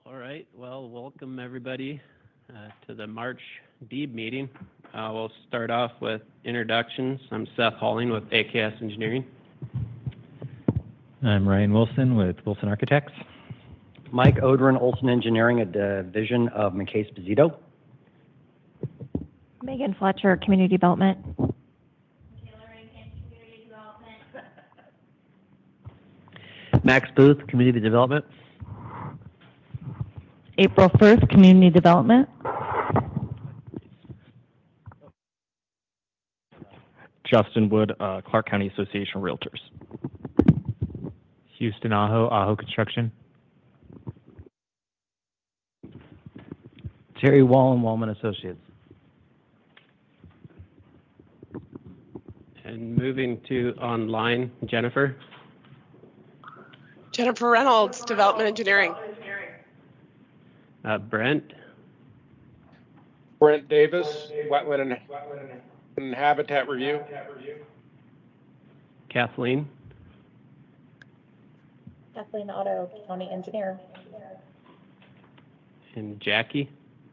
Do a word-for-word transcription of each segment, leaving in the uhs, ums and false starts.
All right. Well, welcome everybody uh, to the March D E B meeting. Uh, we'll start off with introductions. I'm Seth Halling with A K S Engineering. I'm Ryan Wilson with Wilson Architects. Mike Odrin, Olson Engineering, a division of McCase Bizito. Megan Fletcher, Community Development. Taylor Rankin, Community Development. Max Booth, Community Development. April first, Community Development. Justin Wood, uh, Clark County Association of Realtors. Houston Aho, Aho Construction. Terry Wallen, Wallman Associates. And moving to online, Jennifer. Jennifer Reynolds, Development Engineering. Uh, Brent. Brent Davis, Wetland and, and Habitat Review. Kathleen. Kathleen Otto, County Engineer. And Jackie.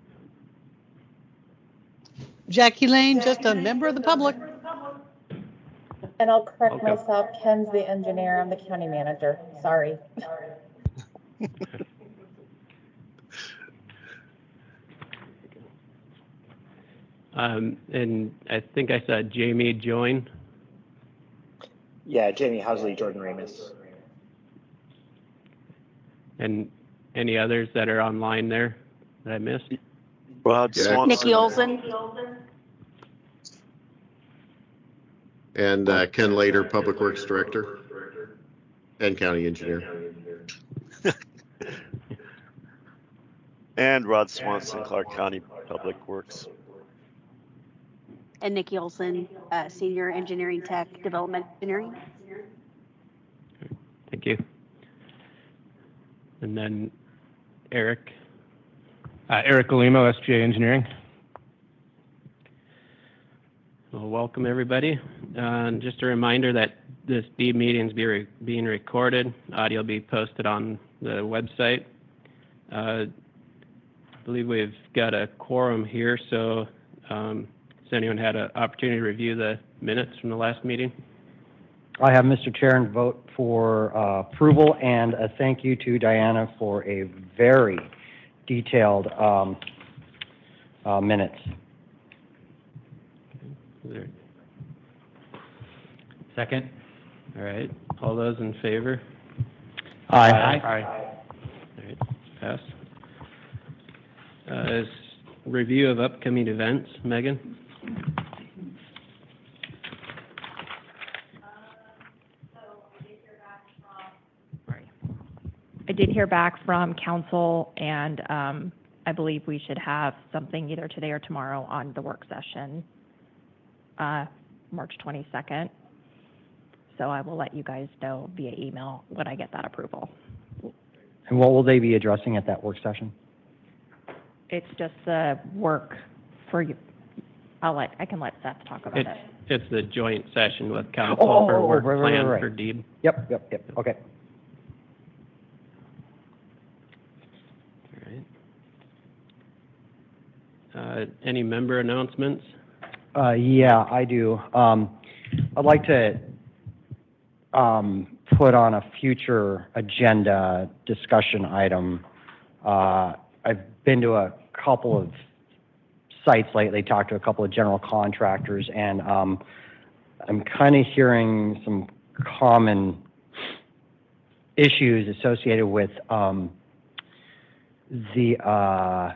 Jackie Lane, just a member of the public. And I'll correct Okay. myself, Ken's the engineer, I'm the county manager. Sorry. Um, and I think I saw Jamie join. Yeah, Jamie Housley, Jordan Ramus. And any others that are online there that I missed? Rod Yeah. Swanson. Nikki Olson. And uh, Ken Lader, Public Works Director and County Engineer. And Rod Swanson, Clark County Public Works. And Nikki Olson, uh, Senior Engineering Tech, Development Engineering. Thank you. And then Eric. Uh, Eric Galimo, S G A Engineering. Well, welcome everybody. Uh, just a reminder that this D E B meeting is be re being recorded. Audio will be posted on the website. Uh, I believe we've got a quorum here, so um, has anyone had an opportunity to review the minutes from the last meeting? I have, Mister Chair, and vote for uh, approval, and a thank you to Diana for a very detailed um, uh, minutes. There. Second. All right. All those in favor? Aye. Aye. All right. Pass. Uh, is review of upcoming events, Megan? I did hear back from council, and um, I believe we should have something either today or tomorrow on the work session, uh, March twenty-second. So I will let you guys know via email when I get that approval. And what will they be addressing at that work session? It's just the work for you. I'll let, I can let Seth talk about It's, it. it's the joint session with council Oh, for work right, right, plan right. for D E B. Yep, yep, yep. Okay. All right. Uh, any member announcements? Uh, yeah, I do. Um, I'd like to um, put on a future agenda discussion item. Uh, I've been to a couple of sites lately, talked to a couple of general contractors, and um, I'm kind of hearing some common issues associated with um, the uh,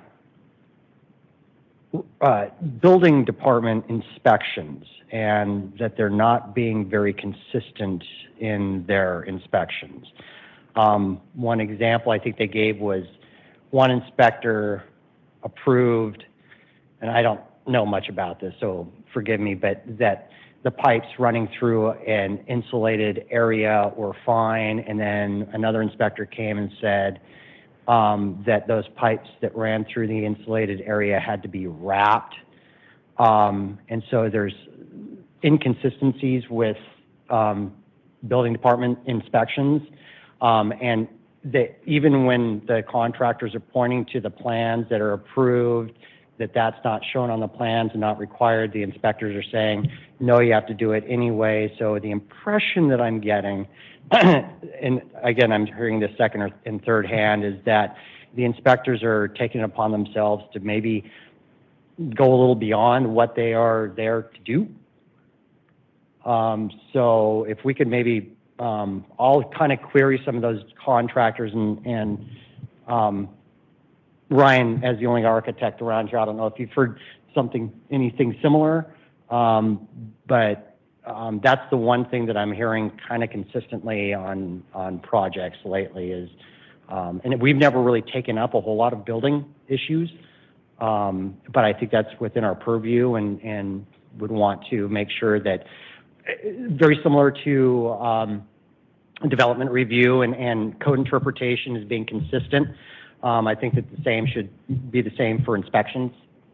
uh, building department inspections, and that they're not being very consistent in their inspections. Um, one example I think they gave was one inspector approved, and I don't know much about this, so forgive me, but that the pipes running through an insulated area were fine, and then another inspector came and said um, that those pipes that ran through the insulated area had to be wrapped. Um, and so there's inconsistencies with um, building department inspections. Um, and that even when the contractors are pointing to the plans that are approved, that that's not shown on the plans and not required, the inspectors are saying, no, you have to do it anyway. So the impression that I'm getting, and again, I'm hearing this second or and third hand, is that the inspectors are taking it upon themselves to maybe go a little beyond what they are there to do. Um, so if we could maybe, um, I'll kind of query some of those contractors and, and um, Ryan, as the only architect around here, I don't know if you've heard something, anything similar, um, but um, that's the one thing that I'm hearing kind of consistently on on projects lately is, um, and we've never really taken up a whole lot of building issues, um, but I think that's within our purview, and and would want to make sure that, very similar to um, development review and, and code interpretation is being consistent. Um, I think that the same should be the same for inspections.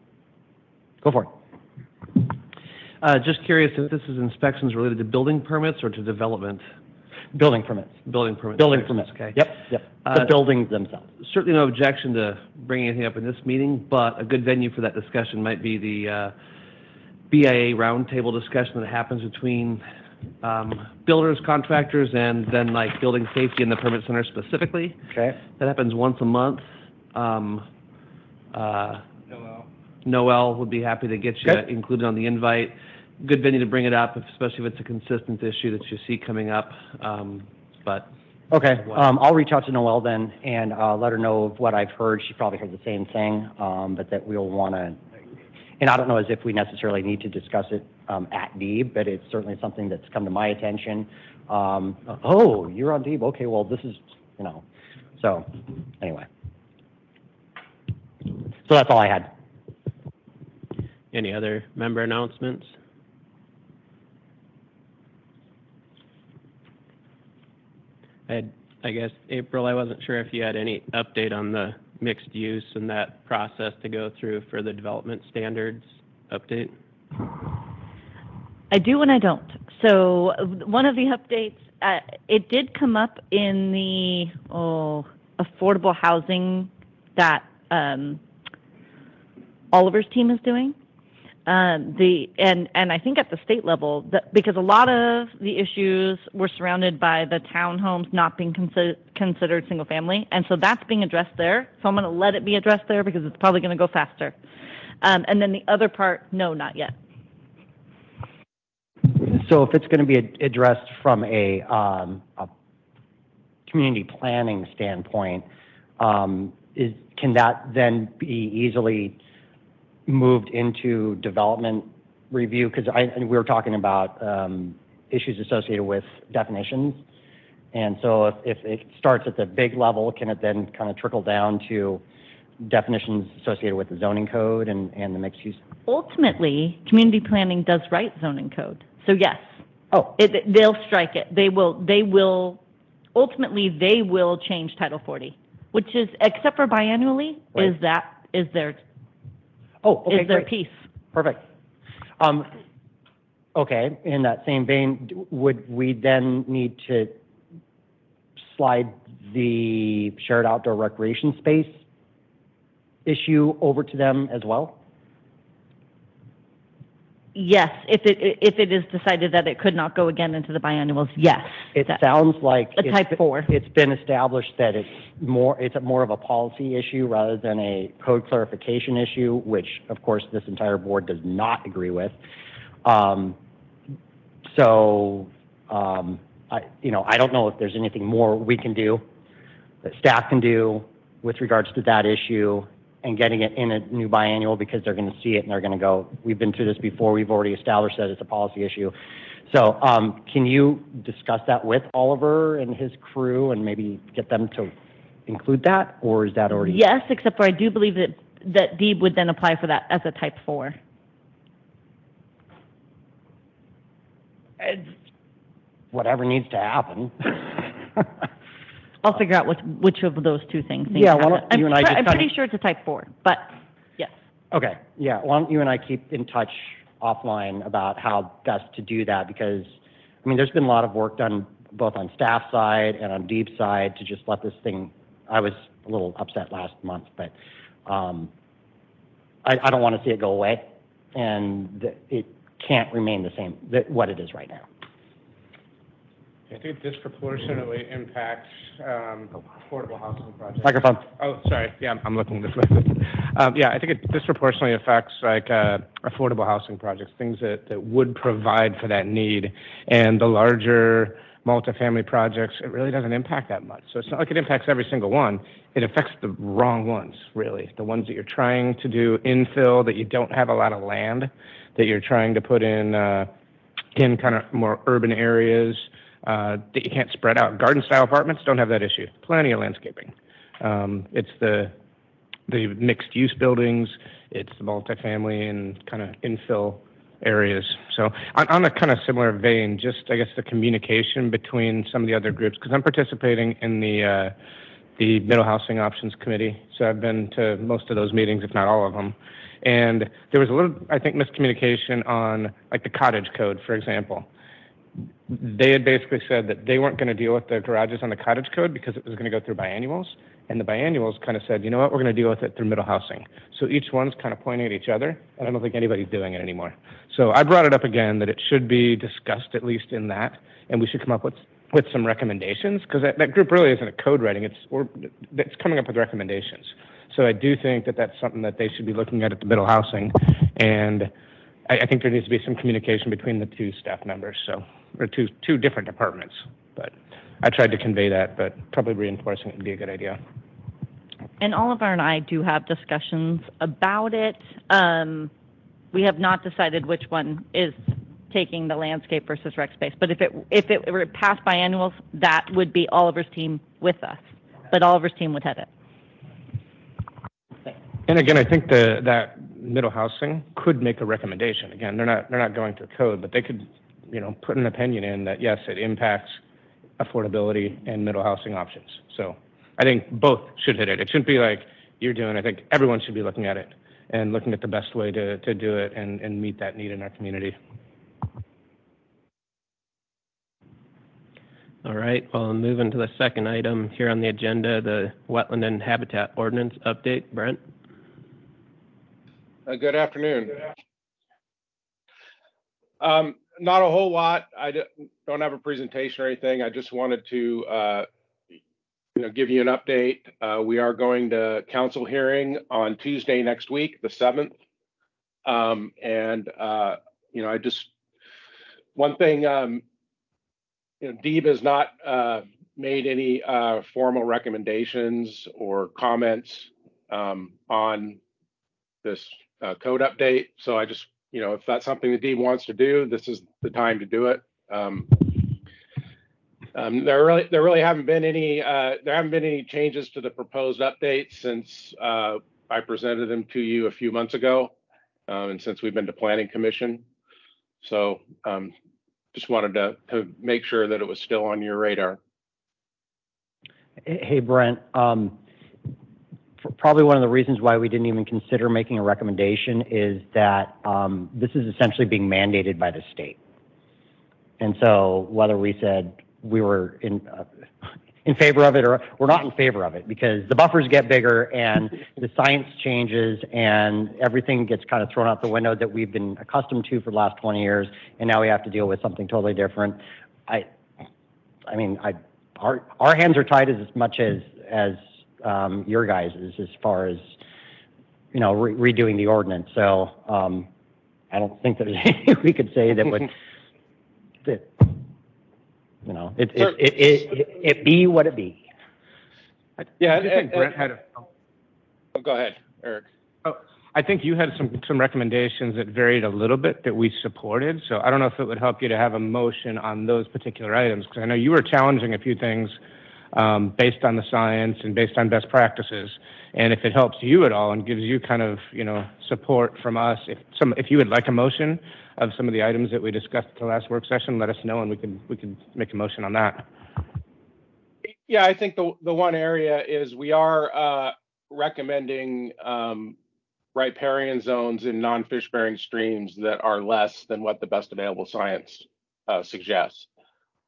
Go for it. Uh, just curious if this is inspections related to building permits or to development? Building permits. Building permits. Building permits. Okay. Yep, yep. The Uh, buildings themselves. Certainly no objection to bringing anything up in this meeting, but a good venue for that discussion might be the uh, B I A roundtable discussion that happens between um, builders, contractors, and then like building safety and the permit center specifically. Okay. That happens once a month. Um, uh, Noel. Noel would be happy to get you Okay. included on the invite. Good venue to bring it up, especially if it's a consistent issue that you see coming up. Um, but Okay. Um, I'll reach out to Noelle then and uh, let her know of what I've heard. She probably heard the same thing, um, but that we'll want to. And I don't know as if we necessarily need to discuss it um, at Deeb, but it's certainly something that's come to my attention. Um, oh, you're on Deeb. Okay, well, this is, you know. So, anyway. So that's all I had. Any other member announcements? I, I guess, April, I wasn't sure if you had any update on the mixed use and that process to go through for the development standards update. I do and I don't. So one of the updates, uh, it did come up in the oh, affordable housing that um, Oliver's team is doing. Um, the and and I think at the state level, the, because a lot of the issues were surrounded by the townhomes not being consider, considered single family, and so that's being addressed there. So I'm going to let it be addressed there because it's probably going to go faster. Um, and then the other part, no, not yet. So if it's going to be addressed from a, um, a community planning standpoint, um, is can that then be easily moved into development review? Because I we were talking about um, issues associated with definitions, and so if, if it starts at the big level, can it then kind of trickle down to definitions associated with the zoning code and, and the mixed use? Ultimately, community planning does write zoning code. So yes. Oh. It, they'll strike it. They will. They will. Ultimately, they will change Title forty, which is, except for biannually, Right. is that is their oh okay, is their great. piece. Perfect. Um, okay. In that same vein, d- would we then need to slide the shared outdoor recreation space issue over to them as well? Yes, if it if it is decided that it could not go again into the biannuals, yes. It That- sounds like a it's type been- four. It's been established that it's more it's a more of a policy issue rather than a code clarification issue, which of course this entire board does not agree with. Um, so, um, I you know I don't know if there's anything more we can do, that staff can do with regards to that issue and getting it in a new biannual, because they're going to see it and they're going to go, we've been through this before, we've already established that it's a policy issue. So um, can you discuss that with Oliver and his crew and maybe get them to include that, or is that already? Yes, except for I do believe that that Deeb would then apply for that as a type four. It's whatever needs to happen. I'll figure out which which of those two things. need Yeah, to why happen. don't you I'm, and I pre- just I'm kinda- pretty sure it's a type four, but yes. Okay, yeah, why don't you and I keep in touch offline about how best to do that, because, I mean, there's been a lot of work done both on staff side and on Deep's side, to just let this thing. I was a little upset last month, but um, I, I don't want to see it go away, and th- it can't remain the same th- what it is right now. I think it disproportionately impacts um, affordable housing projects. Microphone. Oh, sorry. Yeah, I'm, I'm looking this way. Um, yeah, I think it disproportionately affects like uh, affordable housing projects, things that, that would provide for that need. And the larger multifamily projects, it really doesn't impact that much. So it's not like it impacts every single one. It affects the wrong ones, really. The ones that you're trying to do infill, that you don't have a lot of land, that you're trying to put in uh, in kind of more urban areas. Uh, that you can't spread out. Garden-style apartments don't have that issue. Plenty of landscaping. Um, it's the the mixed-use buildings. It's the multifamily and kind of infill areas. So on, on a kind of similar vein, just I guess the communication between some of the other groups, because I'm participating in the uh, the Middle Housing Options Committee. So I've been to most of those meetings, if not all of them. And there was a little, I think, miscommunication on like the cottage code, for example. They had basically said that they weren't going to deal with the garages on the cottage code because it was going to go through biannuals. And the biannuals kind of said, you know what, we're going to deal with it through middle housing. So each one's kind of pointing at each other, and I don't think anybody's doing it anymore. So I brought it up again that it should be discussed at least in that, and we should come up with with some recommendations, because that, that group really isn't a code writing, it's, or, it's coming up with recommendations. So I do think that that's something that they should be looking at at the middle housing, and I, I think there needs to be some communication between the two staff members, so or two two different departments. But I tried to convey that, but probably reinforcing it would be a good idea. And Oliver and I do have discussions about it. Um, we have not decided which one is taking the landscape versus rec space. But if it if it were passed biannuals, that would be Oliver's team with us. But Oliver's team would head it. And again, I think the that middle housing could make a recommendation. Again, they're not they're not going through code, but they could, you know, put an opinion in that yes, it impacts affordability and middle housing options. So I think both should hit it. It shouldn't be like you're doing. I think everyone should be looking at it and looking at the best way to, to do it and, and meet that need in our community. All right, well, moving to the second item here on the agenda, the Wetland and Habitat Ordinance update. Brent? Uh, good afternoon. Um, not a whole lot. I don't have a presentation or anything. I just wanted to uh, you know, give you an update. Uh, we are going to council hearing on Tuesday next week, the seventh. Um, and, uh, you know, I just, one thing, um, you know, Deeb has not uh, made any uh, formal recommendations or comments um, on this uh, code update. So I just, you know, if that's something that Deeb wants to do, this is the time to do it. Um, um, there really, there really haven't been any, uh, there haven't been any changes to the proposed update since uh, I presented them to you a few months ago, um, and since we've been to Planning Commission. So um, just wanted to, to make sure that it was still on your radar. Hey, Brent. Um, probably one of the reasons why we didn't even consider making a recommendation is that um, this is essentially being mandated by the state. And so whether we said we were in uh, in favor of it or we're not in favor of it, because the buffers get bigger and the science changes and everything gets kind of thrown out the window that we've been accustomed to for the last twenty years, and now we have to deal with something totally different. I, I mean, I, our our hands are tied as much as as um, your guys is as far as you know re- redoing the ordinance. So um, I don't think there's anything we could say that would that. You know, it it, it it it it be what it be. Yeah, I just think Brent had a. Oh, go ahead, Eric. Oh, I think you had some some recommendations that varied a little bit that we supported. So I don't know if it would help you to have a motion on those particular items, because I know you were challenging a few things um, based on the science and based on best practices. And if it helps you at all and gives you kind of you know support from us, if some if you would like a motion of some of the items that we discussed at the last work session, let us know and we can we can make a motion on that. Yeah, I think the the one area is we are uh, recommending um, riparian zones in non-fish bearing streams that are less than what the best available science uh, suggests.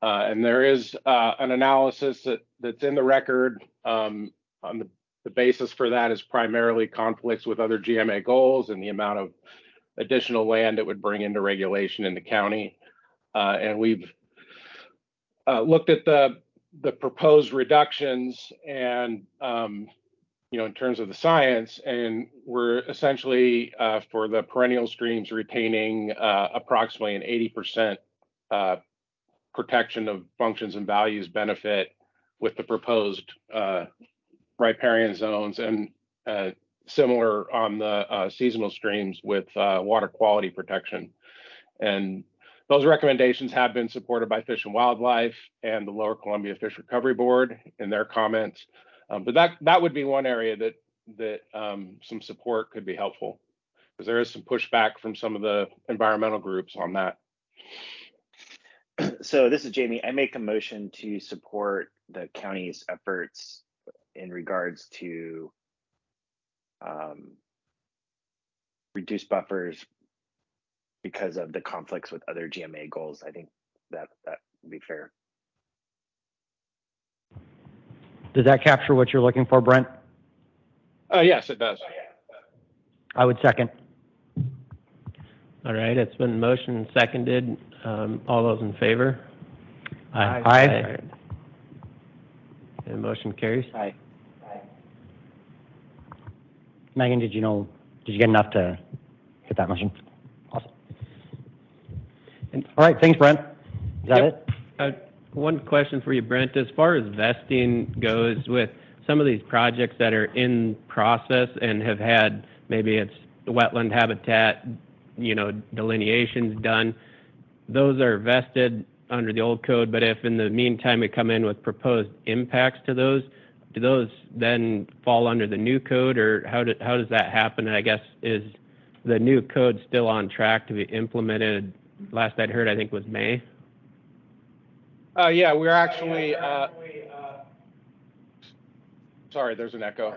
Uh, and there is uh, an analysis that, that's in the record. Um, on the, the basis for that is primarily conflicts with other G M A goals and the amount of additional land it would bring into regulation in the county. Uh, and we've uh, looked at the the proposed reductions and um, you know, in terms of the science, and we're essentially uh, for the perennial streams retaining uh, approximately an eighty percent uh, protection of functions and values benefit with the proposed uh, riparian zones, and uh, similar on the uh, seasonal streams with uh, water quality protection. And those recommendations have been supported by Fish and Wildlife and the Lower Columbia Fish Recovery Board in their comments. Um, but that that would be one area that that um, some support could be helpful, because there is some pushback from some of the environmental groups on that. So this is Jamie. I make a motion to support the county's efforts in regards to um, reduce buffers because of the conflicts with other G M A goals. I think that that would be fair. Does that capture what you're looking for, Brent? Uh, yes, it does. I would second. All right, it's been motion and seconded. Um, all those in favor? Aye. Aye. Aye. And motion carries. Aye. Megan, did you know, did you get enough to get that motion? Awesome. And, all right, thanks, Brent. Is that yep. it? Uh, one question for you, Brent. As far as vesting goes, with some of these projects that are in process and have had, maybe it's wetland habitat, you know, delineations done, those are vested under the old code, but if in the meantime we come in with proposed impacts to those, do those then fall under the new code, or how, do, how does that happen? And I guess, is the new code still on track to be implemented? Last I'd heard, I think, was May. Uh, yeah, we're actually, uh, sorry, there's an echo.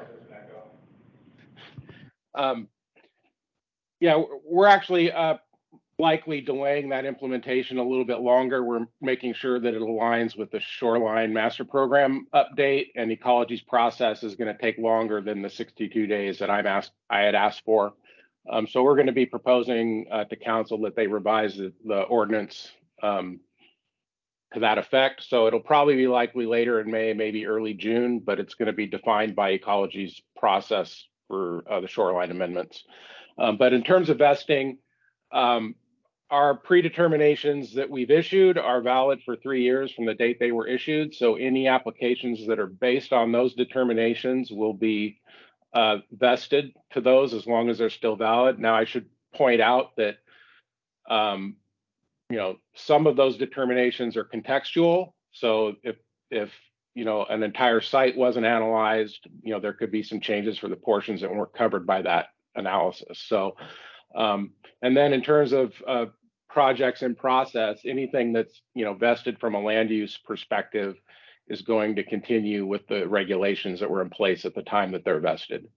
Um, yeah, we're actually uh, likely delaying that implementation a little bit longer. We're making sure that it aligns with the Shoreline Master Program update, and Ecology's process is going to take longer than the sixty-two days that I'm asked, I had asked for. Um, so we're going to be proposing uh, to council that they revise the, the ordinance um, to that effect. So it'll probably be likely later in May, maybe early June, but it's going to be defined by Ecology's process for uh, the shoreline amendments. Um, but in terms of vesting, um, our predeterminations that we've issued are valid for three years from the date they were issued. So any applications that are based on those determinations will be uh, vested to those as long as they're still valid. Now, I should point out that um, you know, some of those determinations are contextual. So if, if, you know, an entire site wasn't analyzed, you know, there could be some changes for the portions that weren't covered by that analysis. So, um, and then in terms of uh, projects in process, anything that's, you know, vested from a land use perspective is going to continue with the regulations that were in place at the time that they're vested.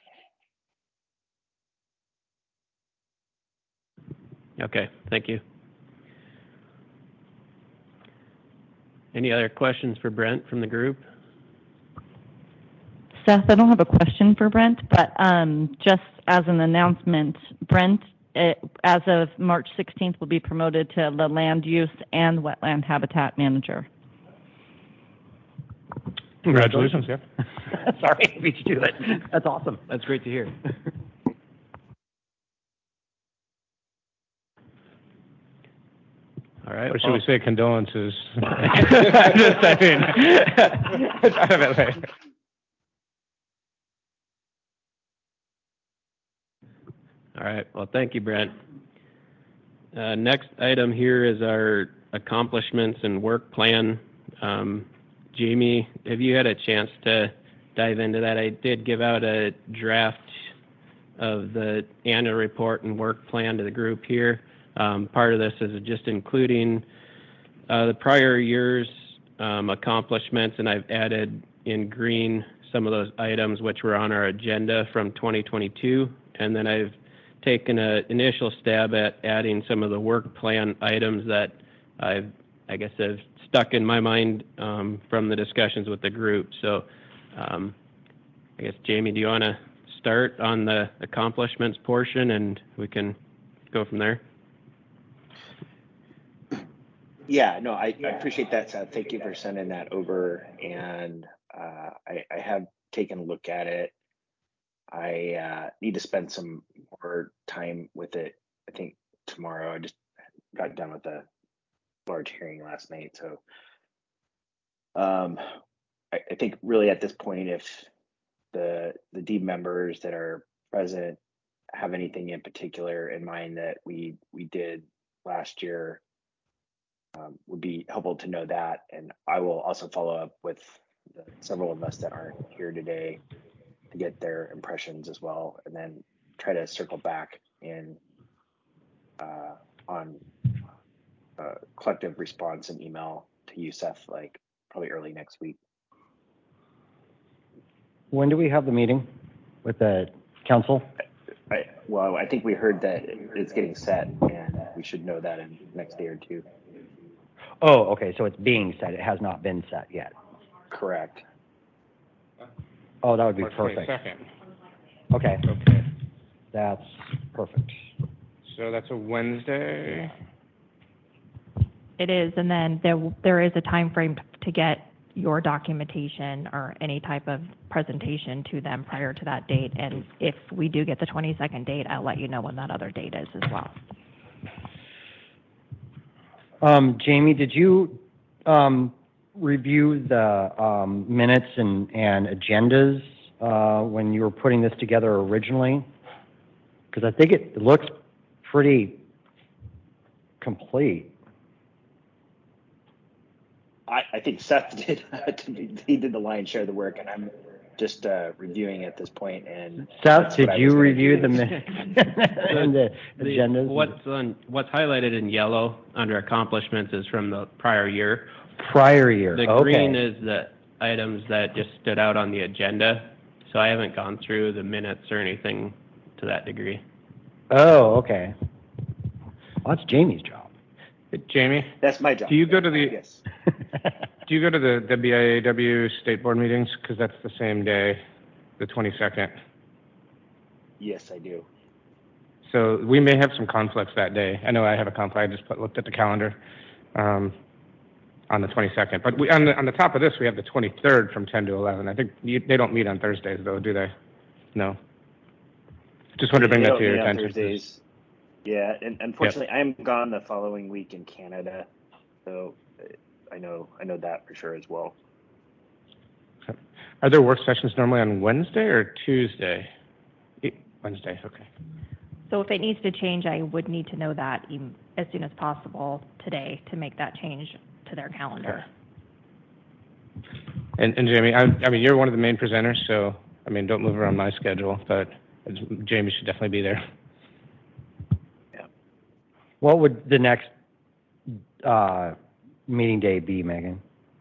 Okay, thank you. Any other questions for Brent from the group? Seth, I don't have a question for Brent, but um, just as an announcement, Brent, it, as of March sixteenth, will be promoted to the land use and wetland habitat manager. Congratulations, yeah. Sorry, I beat you to it. That's awesome. That's great to hear. All right. Or should well, we say condolences? Just, I mean, all right. Well, thank you, Brent. Uh, next item here is our accomplishments and work plan. Um, Jamie, have you had a chance to dive into that? I did give out a draft of the annual report and work plan to the group here. Um, part of this is just including uh, the prior year's um, accomplishments, and I've added in green some of those items which were on our agenda from twenty twenty-two, and then I've taken an initial stab at adding some of the work plan items that I've I guess, have stuck in my mind um, from the discussions with the group. So um, I guess, Jamie, do you want to start on the accomplishments portion, and we can go from there? Yeah, no, I, I appreciate that, Seth. Thank you for sending that over. And uh, I, I have taken a look at it. I uh, need to spend some more time with it. I think tomorrow. I just got done with a large hearing last night. So um, I, I think really at this point, if the the D members that are present have anything in particular in mind that we we did last year, um, would be helpful to know that. And I will also follow up with the, several of us that aren't here today to get their impressions as well, and then try to circle back in uh, on uh, collective response and email to you, Seth, like probably early next week. When do we have the meeting with the council? I, well, I think we heard that it's getting set, and we should know that in the next day or two. Oh, okay, so it's being set. It has not been set yet. Correct. Oh, that would be March perfect. twenty-second. Okay, Okay. that's perfect. So that's a Wednesday. It is, and then there there is a time frame to get your documentation or any type of presentation to them prior to that date. And if we do get the twenty-second date, I'll let you know when that other date is as well. Um, Jamie, did you um, review the um, minutes and, and agendas uh, when you were putting this together originally? Because I think it looks pretty complete. I, I think Seth did. He did the lion's share of the work, and I'm just uh, reviewing at this point. And Seth, did you review the minutes and the agendas? What's on, what's highlighted in yellow under accomplishments is from the prior year. Prior year. The okay. green is the items that just stood out on the agenda. So I haven't gone through the minutes or anything to that degree. Oh, okay. Well, that's Jamie's job. Hey, Jamie, that's my job. Do you go to the? Yes. Do you go to the W I A W state board meetings? Because that's the same day, the twenty-second. Yes, I do. So we may have some conflicts that day. I know I have a conflict. I just put, looked at the calendar um, on the twenty-second. But we, on the on the top of this, we have the twenty-third from ten to eleven. I think you, they don't meet on Thursdays, though, do they? No. Just wanted to bring they that don't to your meet on attention. Thursdays. Yeah, and unfortunately, yep. I'm gone the following week in Canada, so I know I know that for sure as well. Are there work sessions normally on Wednesday or Tuesday? Wednesday, okay. So if it needs to change, I would need to know that even as soon as possible today to make that change to their calendar. Okay. And, and Jamie, I, I mean, you're one of the main presenters, so I mean, don't move around my schedule, but Jamie should definitely be there. Yeah. What would the next uh, meeting day be, Megan?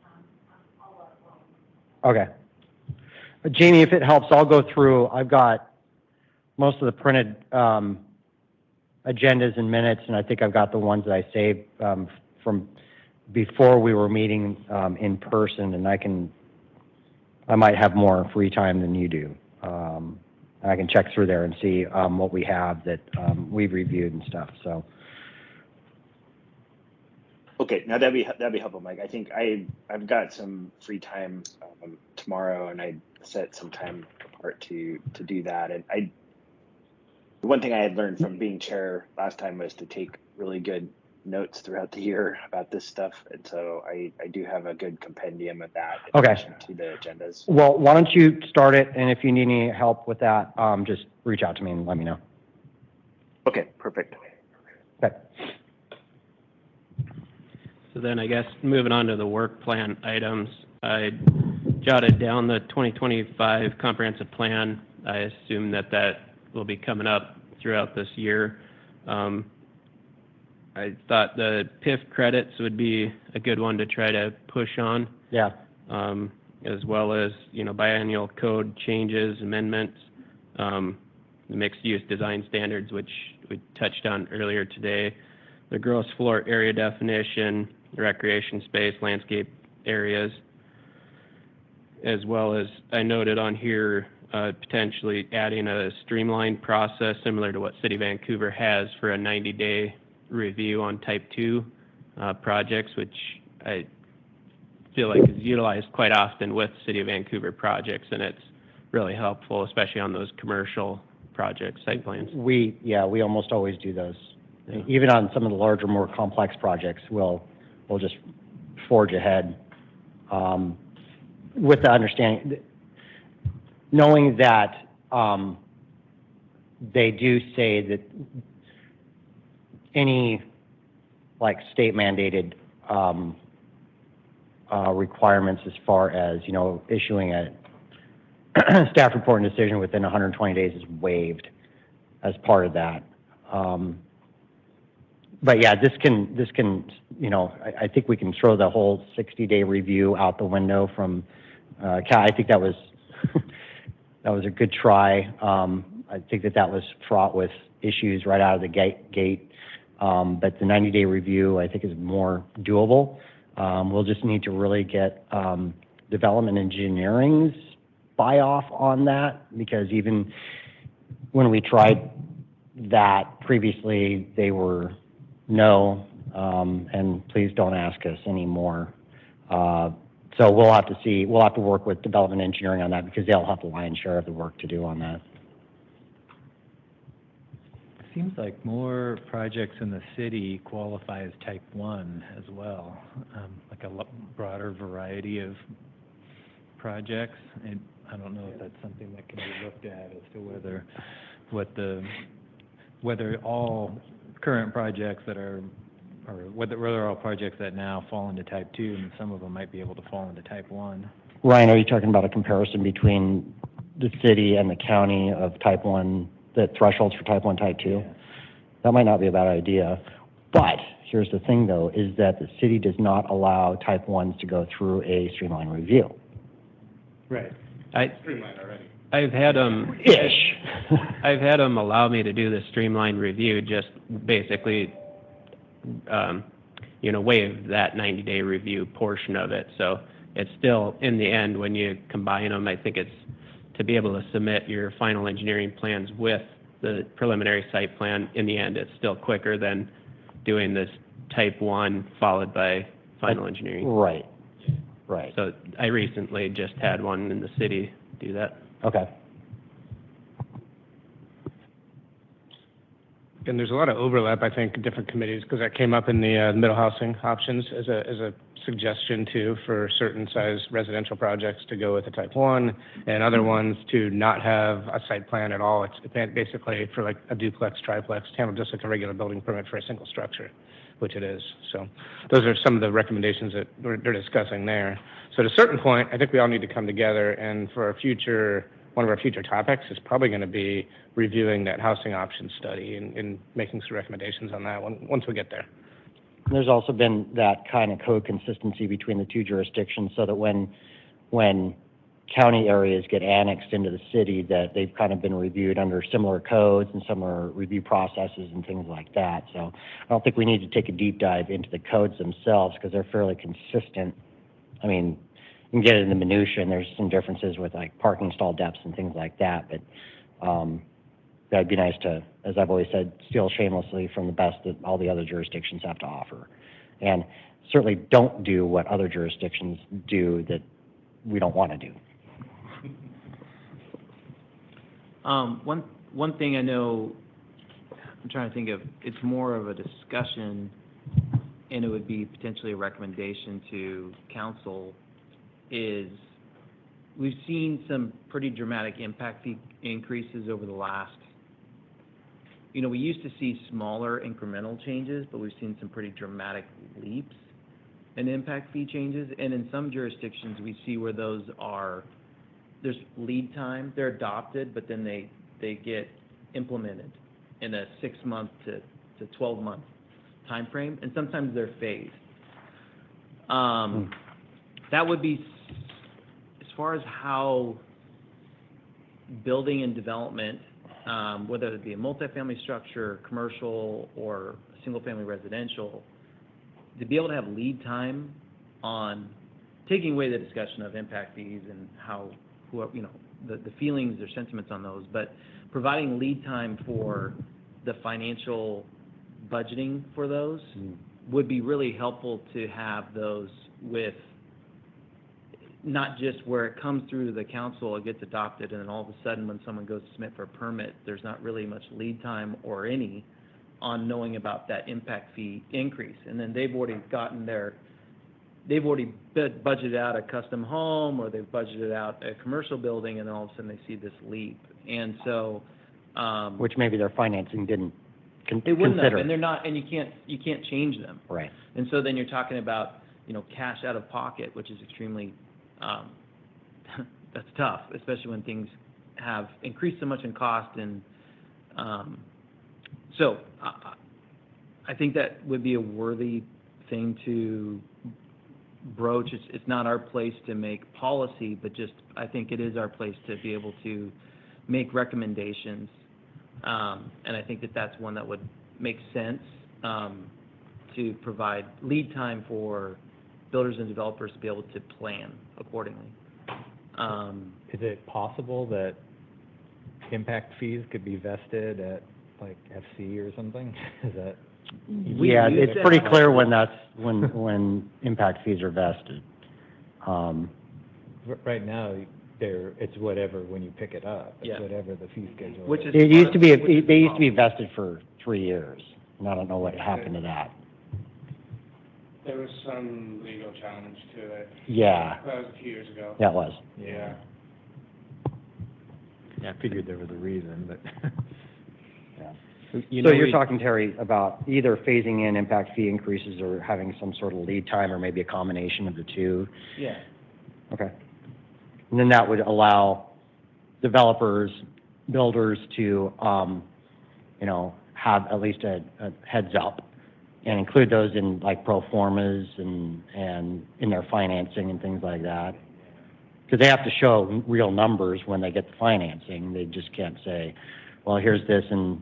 Okay. Uh, Jamie, if it helps, I'll go through. I've got most of the printed um, agendas and minutes, and I think I've got the ones that I saved um, from before we were meeting um, in person, and I can, I might have more free time than you do. Um, I can check through there and see um, what we have that um, we've reviewed and stuff. So. Okay, now that'd be that'd be helpful, Mike. I think I I've got some free time um, tomorrow, and I set some time apart to to do that. And I, the one thing I had learned from being chair last time was to take really good notes throughout the year about this stuff, and so I I do have a good compendium of that in okay. addition to the agendas. Well, why don't you start it, and if you need any help with that, um, just reach out to me and let me know. Okay, perfect. Okay. So then I guess moving on to the work plan items, I jotted down the twenty twenty-five comprehensive plan. I assume that that will be coming up throughout this year. Um, I thought the P I F credits would be a good one to try to push on. Yeah. Um, as well as, you know, biannual code changes, amendments, um, the mixed use design standards, which we touched on earlier today, the gross floor area definition, recreation space, landscape areas, as well as I noted on here, uh, potentially adding a streamlined process similar to what City of Vancouver has for a ninety-day review on type two uh, projects, which I feel like is utilized quite often with City of Vancouver projects, and it's really helpful, especially on those commercial project site plans. We, yeah, we almost always do those. Yeah. Even on some of the larger, more complex projects, we'll, we'll just forge ahead um, with the understanding, knowing that um, they do say that any like state mandated um, uh, requirements as far as, you know, issuing a staff report and decision within one hundred twenty days is waived as part of that. Um, but yeah, this can, this can, you know, I, I think we can throw the whole sixty day review out the window from, uh, I think that was, that was a good try. Um, I think that that was fraught with issues right out of the gate. gate. Um, but the ninety day review, I think, is more doable. Um, we'll just need to really get um, development engineering's buy off on that, because even when we tried that previously, they were no, um, and please don't ask us anymore. Uh, so we'll have to see, we'll have to work with development engineering on that, because they'll have the lion's share of the work to do on that. Seems like more projects in the city qualify as type one as well, um, like a lo- broader variety of projects. And I don't know if that's something that can be looked at as to whether what the whether all current projects that are, or whether, whether all projects that now fall into type two, and some of them might be able to fall into type one. Ryan, are you talking about a comparison between the city and the county of type one, the thresholds for type one, type two? Yeah. That might not be a bad idea. But here's the thing, though, is that the city does not allow type ones to go through a streamlined review. Right. I, Streamlined already. I've had them ish. I've had them allow me to do the streamlined review, just basically, um, you know, waive that ninety day review portion of it. So it's still, in the end, when you combine them, I think it's to be able to submit your final engineering plans with the preliminary site plan. In the end, it's still quicker than doing this type one followed by final engineering. Right. Right. So I recently just had one in the city do that. Okay. And there's a lot of overlap, I think, in different committees, because that came up in the uh, middle housing options as a as a suggestion too, for certain size residential projects to go with a type one, and other ones to not have a site plan at all. It's basically for like a duplex, triplex, handled just like a regular building permit for a single structure, which it is. So those are some of the recommendations that we're, they're discussing there. So at a certain point, I think we all need to come together, and for our future, one of our future topics is probably going to be reviewing that housing options study and, and making some recommendations on that one once we get there. There's also been that kind of code consistency between the two jurisdictions, so that when when county areas get annexed into the city, that they've kind of been reviewed under similar codes and similar review processes and things like that. So I don't think we need to take a deep dive into the codes themselves, because they're fairly consistent. I mean, you can get into minutia, and there's some differences with like parking stall depths and things like that, but um, that'd be nice to, as I've always said, steal shamelessly from the best that all the other jurisdictions have to offer. And certainly don't do what other jurisdictions do that we don't want to do. Um, one one thing I know, I'm trying to think of, it's more of a discussion, and it would be potentially a recommendation to council, is we've seen some pretty dramatic impact fee increases over the last, you know, we used to see smaller incremental changes, but we've seen some pretty dramatic leaps in impact fee changes. And in some jurisdictions, we see where those are, there's lead time, they're adopted, but then they, they get implemented in a six month to, to twelve month time frame, and sometimes they're phased. Um, that would be, as far as how building and development, um, whether it be a multifamily structure, commercial, or single family residential, to be able to have lead time on taking away the discussion of impact fees and how, who, you know, the, the feelings or sentiments on those, but providing lead time for the financial budgeting for those mm. would be really helpful to have those with not just where it comes through the council, it gets adopted, and then all of a sudden when someone goes to submit for a permit, there's not really much lead time or any on knowing about that impact fee increase. And then they've already gotten their, they've already budgeted out a custom home, or they've budgeted out a commercial building, and then all of a sudden they see this leap. And so... Um, Which maybe their financing didn't con- it wouldn't consider. Have, and they're not, and you can't, you can't change them. Right. And so then you're talking about, you know, cash out of pocket, which is extremely, um, that's tough, especially when things have increased so much in cost. And um, so I, I think that would be a worthy thing to broach. It's, it's not our place to make policy, but just I think it is our place to be able to make recommendations. Um, and I think that that's one that would make sense um, to provide lead time for builders and developers to be able to plan accordingly. Um, Is it possible that impact fees could be vested at like F C or something? Is that? Yeah, it's pretty clear when that's when when impact fees are vested. Um, right now, they're it's whatever when you pick it up. It's yeah. whatever the fee schedule. Which is it used to be a, they used to be vested for three years, and I don't know what happened to that. There was some legal challenge to it. Yeah. That was a few years ago. That was. Yeah. Yeah, I figured there was a reason, but. yeah. You so know, you're we, talking, Terry, about either phasing in impact fee increases or having some sort of lead time, or maybe a combination of the two. Yeah. Okay. And then that would allow developers, builders to, um, you know, have at least a, a heads up and include those in like pro formas and, and in their financing and things like that. Because they have to show real numbers when they get the financing. They just can't say, well, here's this, and,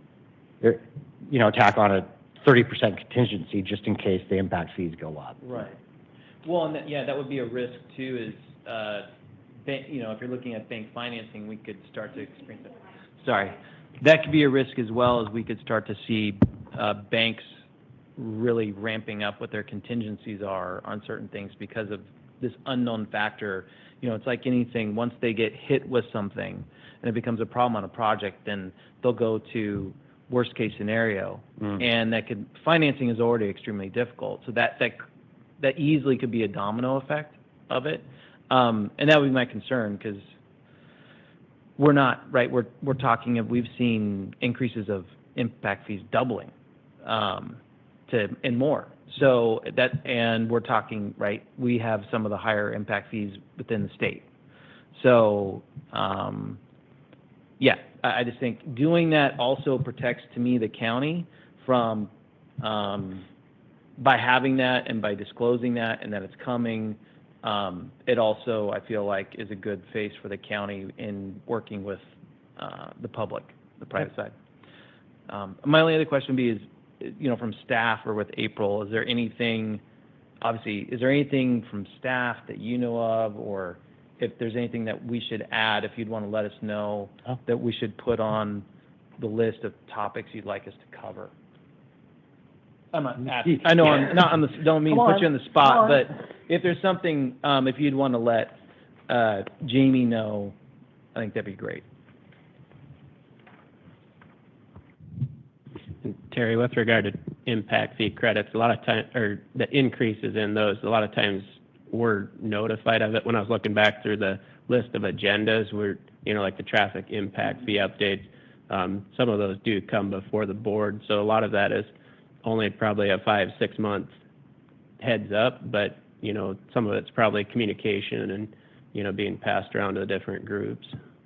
you know, tack on a thirty percent contingency just in case the impact fees go up. Right. Well, and that, yeah, that would be a risk too, is, uh, bank, you know, if you're looking at bank financing, we could start to experience that. Sorry. That could be a risk as well, as we could start to see uh, banks really ramping up what their contingencies are on certain things because of this unknown factor. You know, it's like anything, once they get hit with something and it becomes a problem on a project, then they'll go to worst case scenario. Mm. And that could, financing is already extremely difficult. So that, that, that easily could be a domino effect of it. Um, and that would be my concern, because we're not, right, we're, we're talking of, we've seen increases of impact fees doubling um, to, and more. So that, and we're talking, right, we have some of the higher impact fees within the state. So, um, yeah, I, I just think doing that also protects, to me, the county from, um, by having that and by disclosing that and that it's coming, um, it also, I feel like, is a good face for the county in working with uh, the public, the private side. Um, my only other question would be is, you know, from staff or with April, is there anything, obviously, is there anything from staff that you know of, or if there's anything that we should add, if you'd want to let us know, oh. that we should put on the list of topics you'd like us to cover? I'm not asking. I know I'm not on the, don't mean to put you on the spot, but if there's something, um, if you'd want to let uh, Jamie know, I think that'd be great. Terry, with regard to impact fee credits, a lot of time, or the increases in those, a lot of times we're notified of it. When I was looking back through the list of agendas, we're, you know, like the traffic impact fee updates, um, some of those do come before the board. So a lot of that is only probably a five, six month heads up, but, you know, some of it's probably communication and, you know, being passed around to the different groups.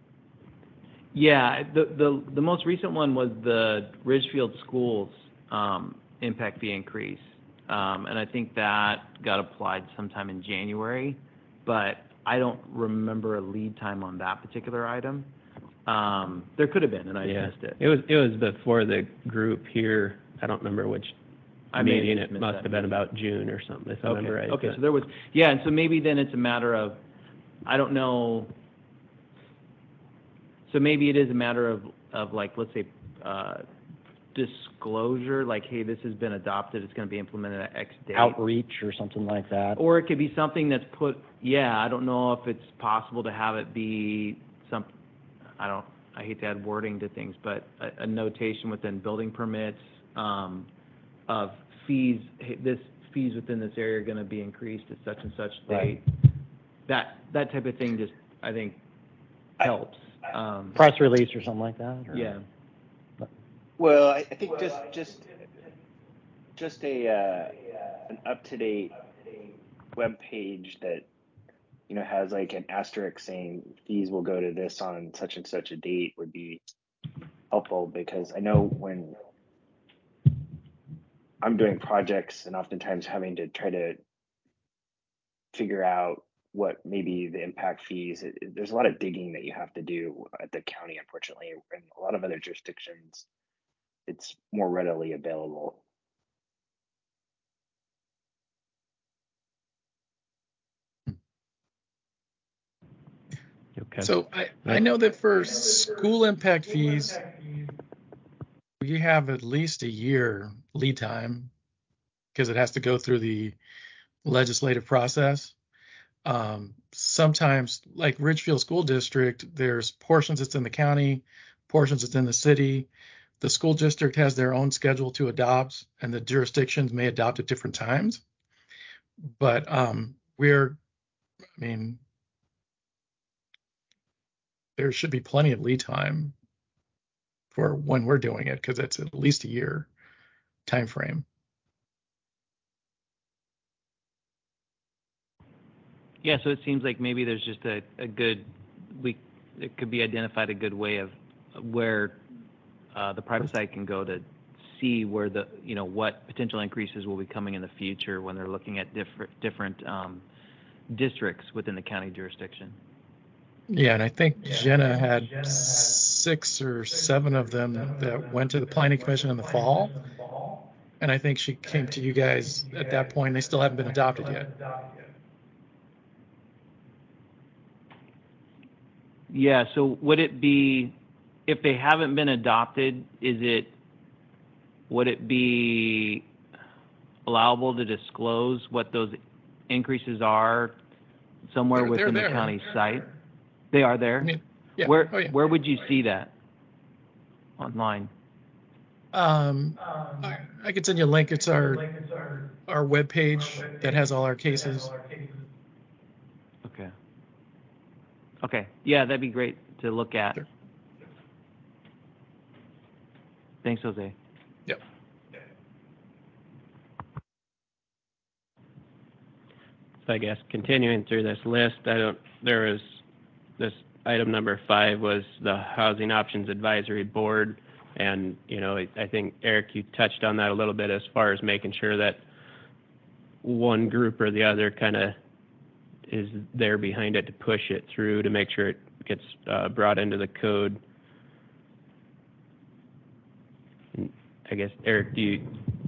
Yeah, the, the the most recent one was the Ridgefield Schools um, impact fee increase, um, and I think that got applied sometime in January, but I don't remember a lead time on that particular item. Um, there could have been, and I yeah. missed it. It was it was before the group here. I don't remember which I may have meeting. just It missed must that have been meeting. about June or something, if I Okay, remember right. okay, but- so there was, yeah, and so maybe then it's a matter of, I don't know, so maybe it is a matter of, of like, let's say, uh, disclosure, like, hey, this has been adopted, it's gonna be implemented at X date. Outreach or something like that. Or it could be something that's put, yeah, I don't know if it's possible to have it be some, I don't, I hate to add wording to things, but a, a notation within building permits, um, of fees, hey, this, fees within this area are gonna be increased at such and such date. Right. That, that type of thing just, I think, helps. Um, Press release or something like that? Or? yeah. Well, I, I think just just just a uh, an up to date web page that you know has like an asterisk saying fees will go to this on such and such a date would be helpful, because I know when I'm doing projects and oftentimes having to try to figure out what maybe the impact fees, it, it- there's a lot of digging that you have to do at the county, unfortunately, and a lot of other jurisdictions it's more readily available. Okay. So I, I know that for school impact fees, we have at least a year lead time because it has to go through the legislative process. Um, sometimes, like Ridgefield School District, there's portions that's in the county, portions that's in the city. The school district has their own schedule to adopt, and the jurisdictions may adopt at different times. But um, we're, I mean, there should be plenty of lead time for when we're doing it, because it's at least a year time frame. Yeah, so it seems like maybe there's just a, a good, we, it could be identified a good way of where uh, the private side can go to see where the, you know, what potential increases will be coming in the future when they're looking at different, different um, districts within the county jurisdiction. Yeah, and I think Jenna had six or seven of them that went to the Planning Commission in the fall. And I think she came to you guys at that point. They still haven't been adopted yet. Yeah, so would it be, if they haven't been adopted, is it, would it be allowable to disclose what those increases are somewhere They're- they're within the there. county site? They are there? I mean, yeah. Where, Oh, yeah. where would you see that online? Um, I, I could send you a link. It's our our webpage that has all our cases. Okay. Okay, yeah, that'd be great to look at. Sure. Thanks, Jose. Yep. So I guess continuing through this list, I don't, there was, this item number five was the Housing Options Advisory Board. And, you know, I, I think, Eric, you touched on that a little bit as far as making sure that one group or the other kind of is there behind it to push it through to make sure it gets uh, brought into the code. And I guess, Eric, do you,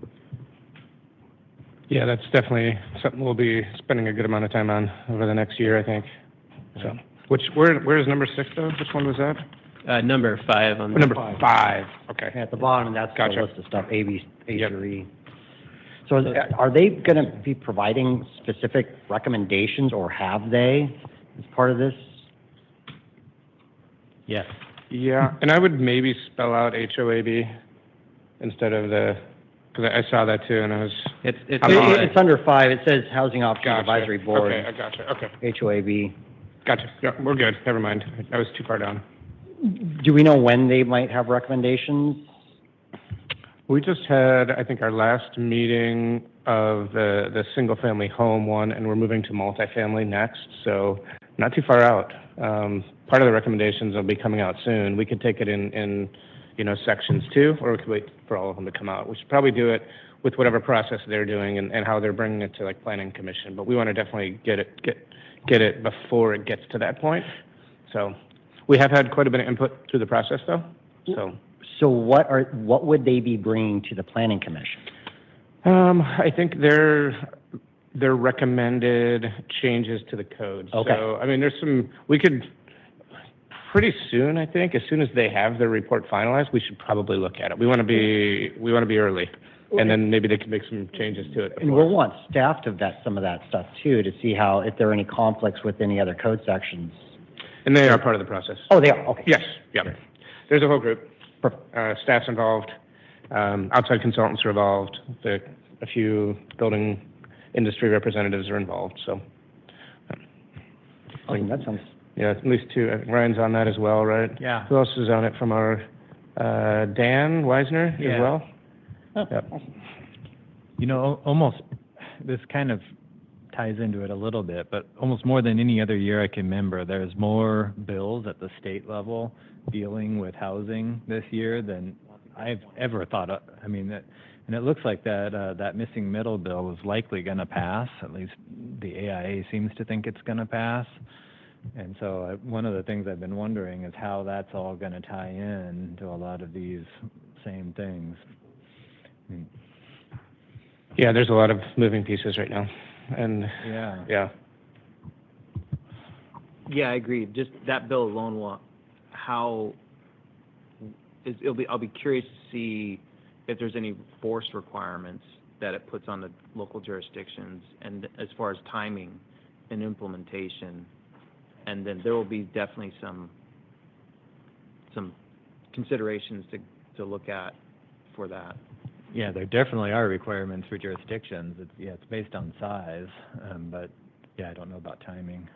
Yeah, that's definitely something we'll be spending a good amount of time on over the next year, I think. So, which where where is number six though? Which one was that? uh, number five on Oh, the number five. Okay. At the bottom, that's Gotcha. the list of stuff, A, B, A Yep. through E. So is- are they going to be providing specific recommendations, or have they, as part of this? Yes. Yeah, and I would maybe spell out H O A B instead of the, because I saw that too, and I was. It's, it's, I'm It- on it- it. It's under five. It says Housing Options Gotcha. Advisory Board, Okay, I gotcha. Okay, H O A B. gotcha. Yeah, we're good. Never mind. I was too far down. Do we know when they might have recommendations? We just had, I think, our last meeting of the, the single-family home one, and we're moving to multifamily next, so not too far out. Um, part of the recommendations will be coming out soon. We could take it in, in, you know, sections too, or we could wait for all of them to come out. We should probably do it with whatever process they're doing and, and how they're bringing it to like planning commission, but we want to definitely get it, get, get it before it gets to that point. So we have had quite a bit of input through the process though, so. So what are, what would they be bringing to the Planning Commission? Um, I think they're they're recommended changes to the code. Okay. So I mean, there's some we could pretty soon. I think as soon as they have their report finalized, we should probably look at it. We want to be we want to be early, and then maybe they can make some changes to it. And we'll want staff to vet some of that stuff too, to see how, if there are any conflicts with any other code sections. And they are part of the process. Oh, they are, okay. Yes, yeah. There's a whole group. Uh, staff's involved. Um, outside consultants are involved. The, a few building industry representatives are involved. So, awesome. That sounds. Yeah, at least two. I think Ryan's on that as well, right? Yeah. Who else is on it from our uh, Dan Weisner Yeah. as well? Oh, yep. You know, almost this kind of ties into it a little bit, but almost more than any other year I can remember, there's more bills at the state level dealing with housing this year than I've ever thought of. I mean, that, and it looks like that uh, that missing middle bill is likely going to pass. At least the A I A seems to think it's going to pass. And so I, one of the things I've been wondering is how that's all going to tie in to a lot of these same things. I mean, Yeah, there's a lot of moving pieces right now, and yeah, yeah. Yeah, I agree. Just that bill alone will, how, is, it'll be, I'll be curious to see if there's any force requirements that it puts on the local jurisdictions, and as far as timing and implementation, and then there will be definitely some, some considerations to, to look at for that. Yeah, there definitely are requirements for jurisdictions. It's, yeah, it's based on size, um, but yeah, I don't know about timing.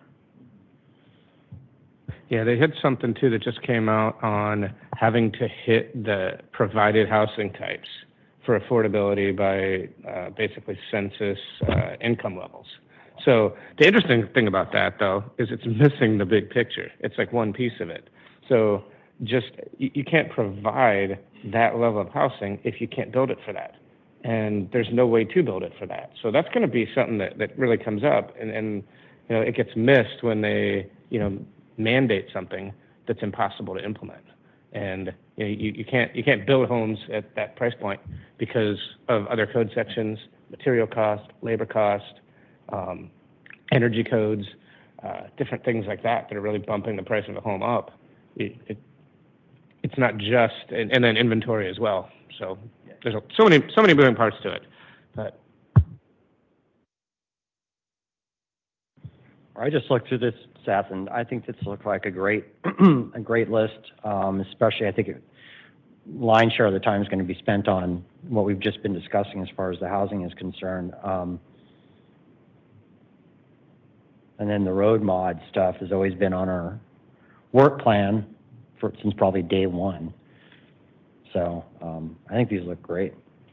Yeah, they hit something too that just came out on having to hit the provided housing types for affordability by uh, basically census uh, income levels. So the interesting thing about that, though, is it's missing the big picture. It's like one piece of it. So just you, you can't provide that level of housing if you can't build it for that. And there's no way to build it for that. So that's going to be something that, that really comes up. And, and, you know, it gets missed when they, you know, mandate something that's impossible to implement. And you know, you, you can't you can't build homes at that price point because of other code sections, material cost, labor cost, um, energy codes, uh, different things like that that are really bumping the price of a home up. It, it, it's not just, and, and then inventory as well. So there's a, so many so many moving parts to it. But I just looked through this, Seth, and I think this looks like a great a great list. Um, especially, I think it, line share of the time is going to be spent on what we've just been discussing as far as the housing is concerned. Um, and then the road mod stuff has always been on our work plan for since probably day one. So um, I think these look great.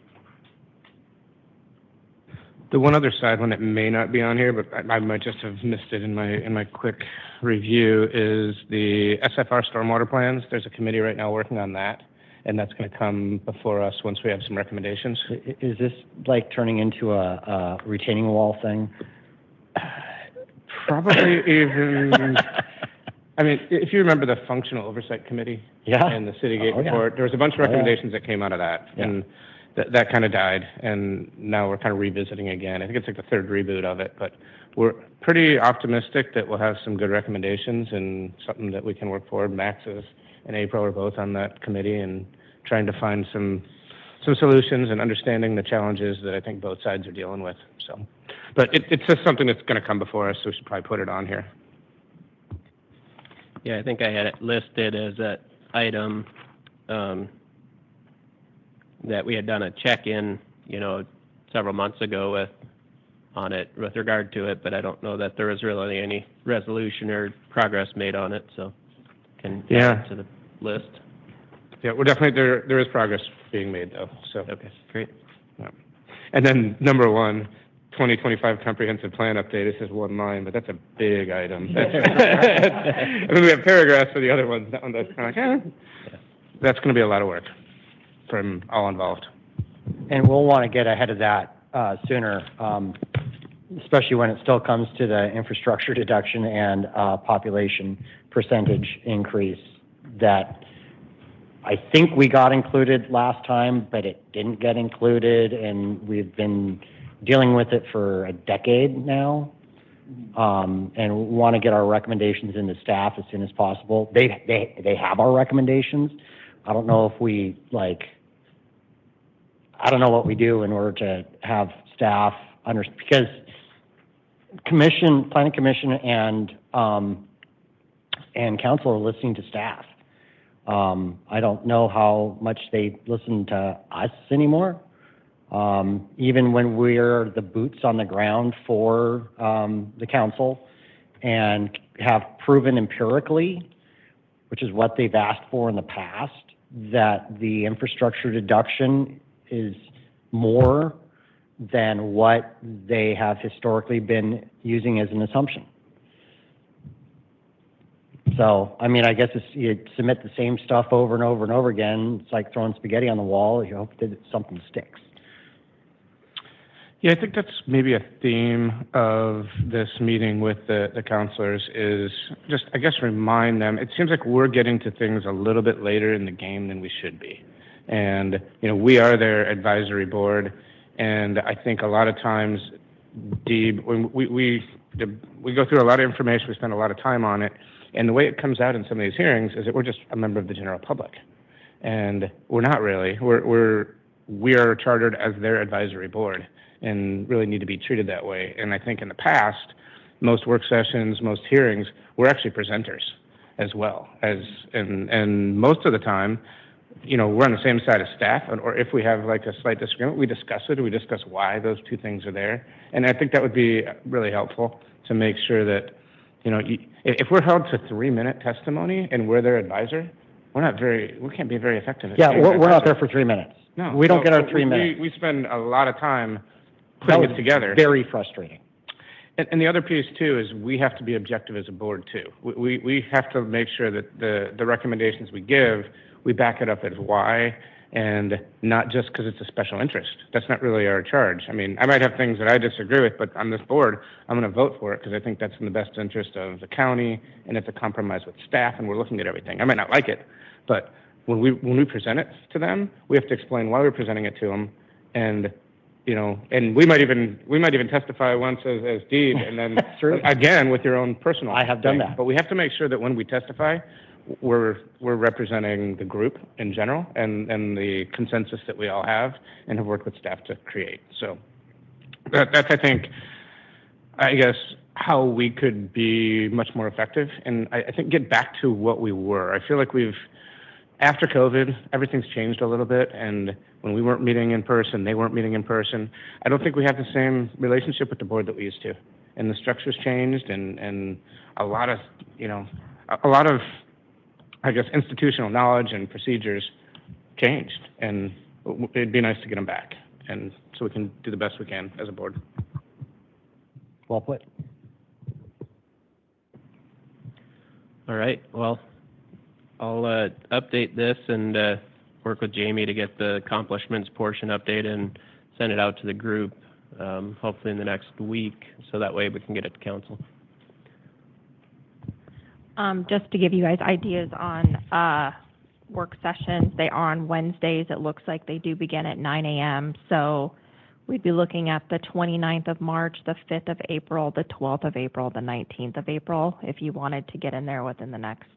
the one other side one that may not be on here, but I, I might just have missed it in my in my quick review, is the S F R stormwater plans. There's a committee right now working on that, and that's going to come before us once we have some recommendations. Is this like turning into a, a retaining wall thing? Probably even. I mean, if you remember the Functional Oversight Committee yeah. and the Citygate oh, report, yeah. there was a bunch of recommendations oh, yeah. that came out of that, yeah. and th- that kind of died, and now we're kind of revisiting again. I think it's like the third reboot of it, but we're pretty optimistic that we'll have some good recommendations and something that we can work forward. Max is and April are both on that committee and trying to find some some solutions and understanding the challenges that I think both sides are dealing with. So, but it, it's just something that's going to come before us, so we should probably put it on here. Yeah, I think I had it listed as an item um, that we had done a check-in, you know, several months ago with on it with regard to it, but I don't know that there was really any resolution or progress made on it, so can yeah. add it to the list. Yeah, we're definitely there. There is progress being made, though. So okay, great. Yeah. And then number one. twenty twenty-five comprehensive plan update. It says one line, but that's a big item. That's, I mean, we have paragraphs for the other ones. That one that's kind of like, eh. That's going to be a lot of work from all involved. And we'll want to get ahead of that uh, sooner, um, especially when it still comes to the infrastructure deduction and uh, population percentage increase that I think we got included last time, but it didn't get included, and we've been dealing with it for a decade now. Um, and want to get our recommendations into staff as soon as possible. They, they, they have our recommendations. I don't know if we, like, I don't know what we do in order to have staff under, because commission, planning commission and, um, and council are listening to staff. Um, I don't know how much they listen to us anymore. Um, even when we're the boots on the ground for um, the council and have proven empirically, which is what they've asked for in the past, that the infrastructure deduction is more than what they have historically been using as an assumption. So, I mean, I guess it's, you submit the same stuff over and over and over again. It's like throwing spaghetti on the wall. You hope that something sticks. Yeah, I think that's maybe a theme of this meeting with the, the counselors is just, I guess, remind them. It seems like we're getting to things a little bit later in the game than we should be. And, you know, we are their advisory board. And I think a lot of times, Deeb, when we, we, we go through a lot of information, we spend a lot of time on it. And the way it comes out in some of these hearings is that we're just a member of the general public. And we're not really. We're, we're, we are chartered as their advisory board, and really need to be treated that way. And I think in the past, most work sessions, most hearings, we're actually presenters as well. As and and most of the time, you know, we're on the same side of staff, or if we have like a slight disagreement, we discuss it, or we discuss why those two things are there. And I think that would be really helpful to make sure that, you know, if we're held to three-minute testimony and we're their advisor, we're not very, we can't be very effective. At yeah, we're, we're not advisor. there for three minutes. No, we don't so, get our so three we, minutes. We spend a lot of time putting it together. Very frustrating. And, and the other piece too is we have to be objective as a board too. We, we we have to make sure that the the recommendations we give, we back it up as why, and not just because it's a special interest. That's not really our charge. I mean, I might have things that I disagree with, but on this board, I'm going to vote for it because I think that's in the best interest of the county, and it's a compromise with staff, and we're looking at everything. I might not like it, but when we when we present it to them, we have to explain why we're presenting it to them, and you know, and we might even we might even testify once as as Deeb, and then again with your own personal. I have done thing. that. But we have to make sure that when we testify, we're we're representing the group in general and and the consensus that we all have and have worked with staff to create. So that, that's I think, I guess, how we could be much more effective, and I, I think get back to what we were. I feel like we've after COVID, everything's changed a little bit, and when we weren't meeting in person, they weren't meeting in person. I don't think we have the same relationship with the board that we used to, and the structure's changed, and, and a lot of, you know, a, a lot of, I guess, institutional knowledge and procedures changed, and it'd be nice to get them back, and so we can do the best we can as a board. Well put. All right, well, I'll uh, update this and uh, work with Jamie to get the accomplishments portion updated and send it out to the group, um, hopefully in the next week, so that way we can get it to council. Um, just to give you guys ideas on uh, work sessions, they are on Wednesdays. It looks like they do begin at nine a.m. So we'd be looking at the twenty-ninth of March, the fifth of April, the twelfth of April, the nineteenth of April, if you wanted to get in there within the next.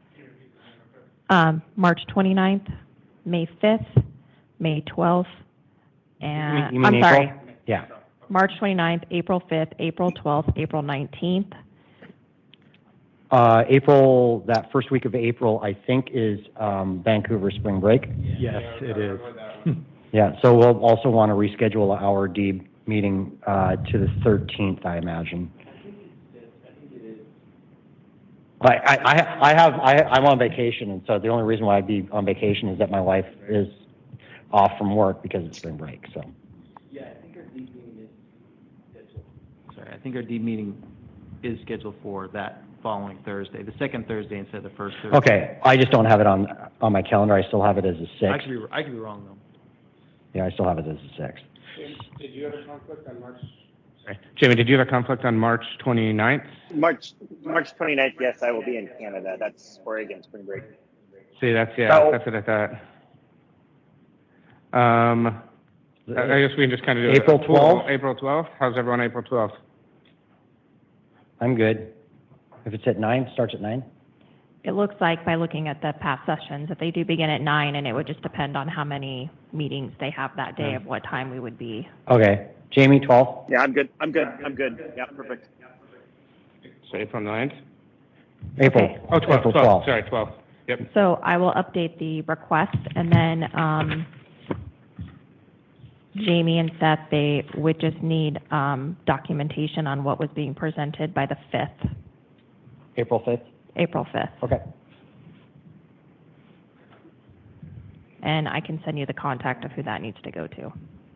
Um, March twenty-ninth, May fifth, May twelfth, and you mean I'm April? sorry, Yeah. March twenty-ninth, April fifth, April twelfth, April nineteenth. Uh, April, that first week of April, I think is um, Vancouver spring break. Yes, it is. Yeah, so we'll also want to reschedule our D meeting uh, to the thirteenth, I imagine. I, I, I have, I, I'm on vacation, and so the only reason why I'd be on vacation is that my wife is off from work because it's spring break, so. Yeah, I think our D meeting is scheduled. Sorry, I think our D meeting is scheduled for that following Thursday, the second Thursday instead of the first Thursday. Okay, I just don't have it on, on my calendar. I still have it as a I sixth. could be, I could be wrong though. Yeah, I still have it as a sixth. Did you have a conflict on March? Sorry. Jamie, did you have a conflict on March twenty-ninth? March March twenty-ninth, yes, I will be in Canada. That's Oregon spring break. See, that's, yeah, So- that's what I thought. Um, I I guess we can just kind of do it. April twelfth? April twelfth? How's everyone April twelfth? I'm good. If it's at nine, starts at nine? It looks like by looking at the past sessions that they do begin at nine, and it would just depend on how many meetings they have that day of what time we would be. Okay. Jamie, twelve? Yeah, I'm good. I'm good. I'm good. Yeah, perfect. So April ninth? April. Okay. Oh, twelve, April twelve, twelfth. sorry, twelve. Yep. So I will update the request, and then um, Jamie and Seth, they would just need um, documentation on what was being presented by the fifth, April fifth? April fifth. Okay. And I can send you the contact of who that needs to go to.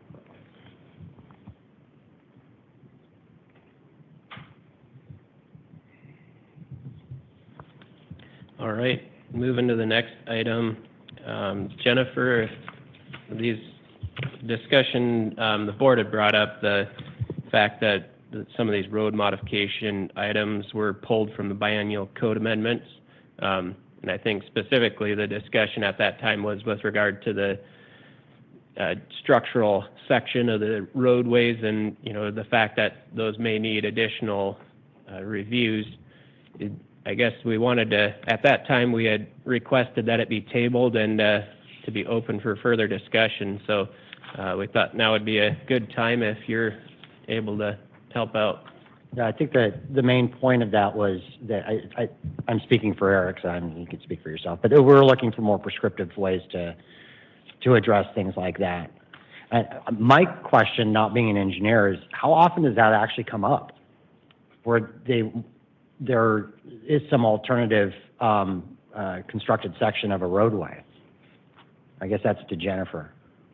All right, moving to the next item. Um, Jennifer, if these discussion, um, the board had brought up the fact that that some of these road modification items were pulled from the biennial code amendments. Um, and I think specifically the discussion at that time was with regard to the uh, structural section of the roadways and, you know, the fact that those may need additional uh, reviews. It, I guess we wanted to, at that time, we had requested that it be tabled and uh, to be open for further discussion. So uh, we thought now would be a good time if you're able to help out. Yeah, I think that the main point of that was that I, I, I'm speaking for Eric, so I'm, you can speak for yourself, but we're looking for more prescriptive ways to, to address things like that. Uh, my question, not being an engineer, is how often does that actually come up? Where they, there is some alternative um, uh, constructed section of a roadway. I guess that's to Jennifer.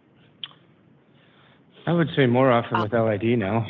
I would say more often with L I D now.